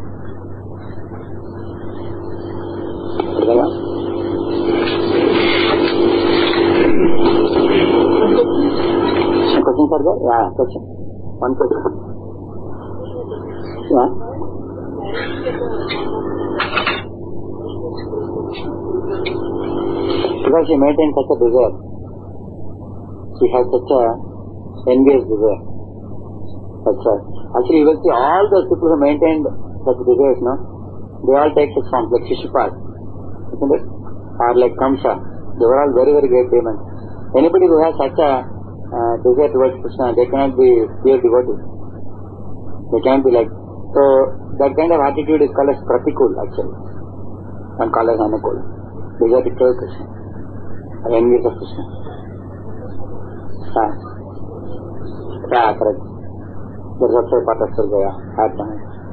B: Questions are there? Yeah, question. One question. Yeah. Because she maintained such a desire. She has such a envious desire. That's right. Actually, you will see all those people who maintained such desires, no? They all take such forms, like Shishupad, isn't it? Or like Kamsa. They were all very, very great demons. Anybody who has such a desire towards Krishna, they cannot be pure devotees. They can't be like... So, that kind of attitude is called as pratikul actually. And called as anukul. Desire to kill Krishna. Envious of Krishna. Yeah, correct. There's also part of Surgaya.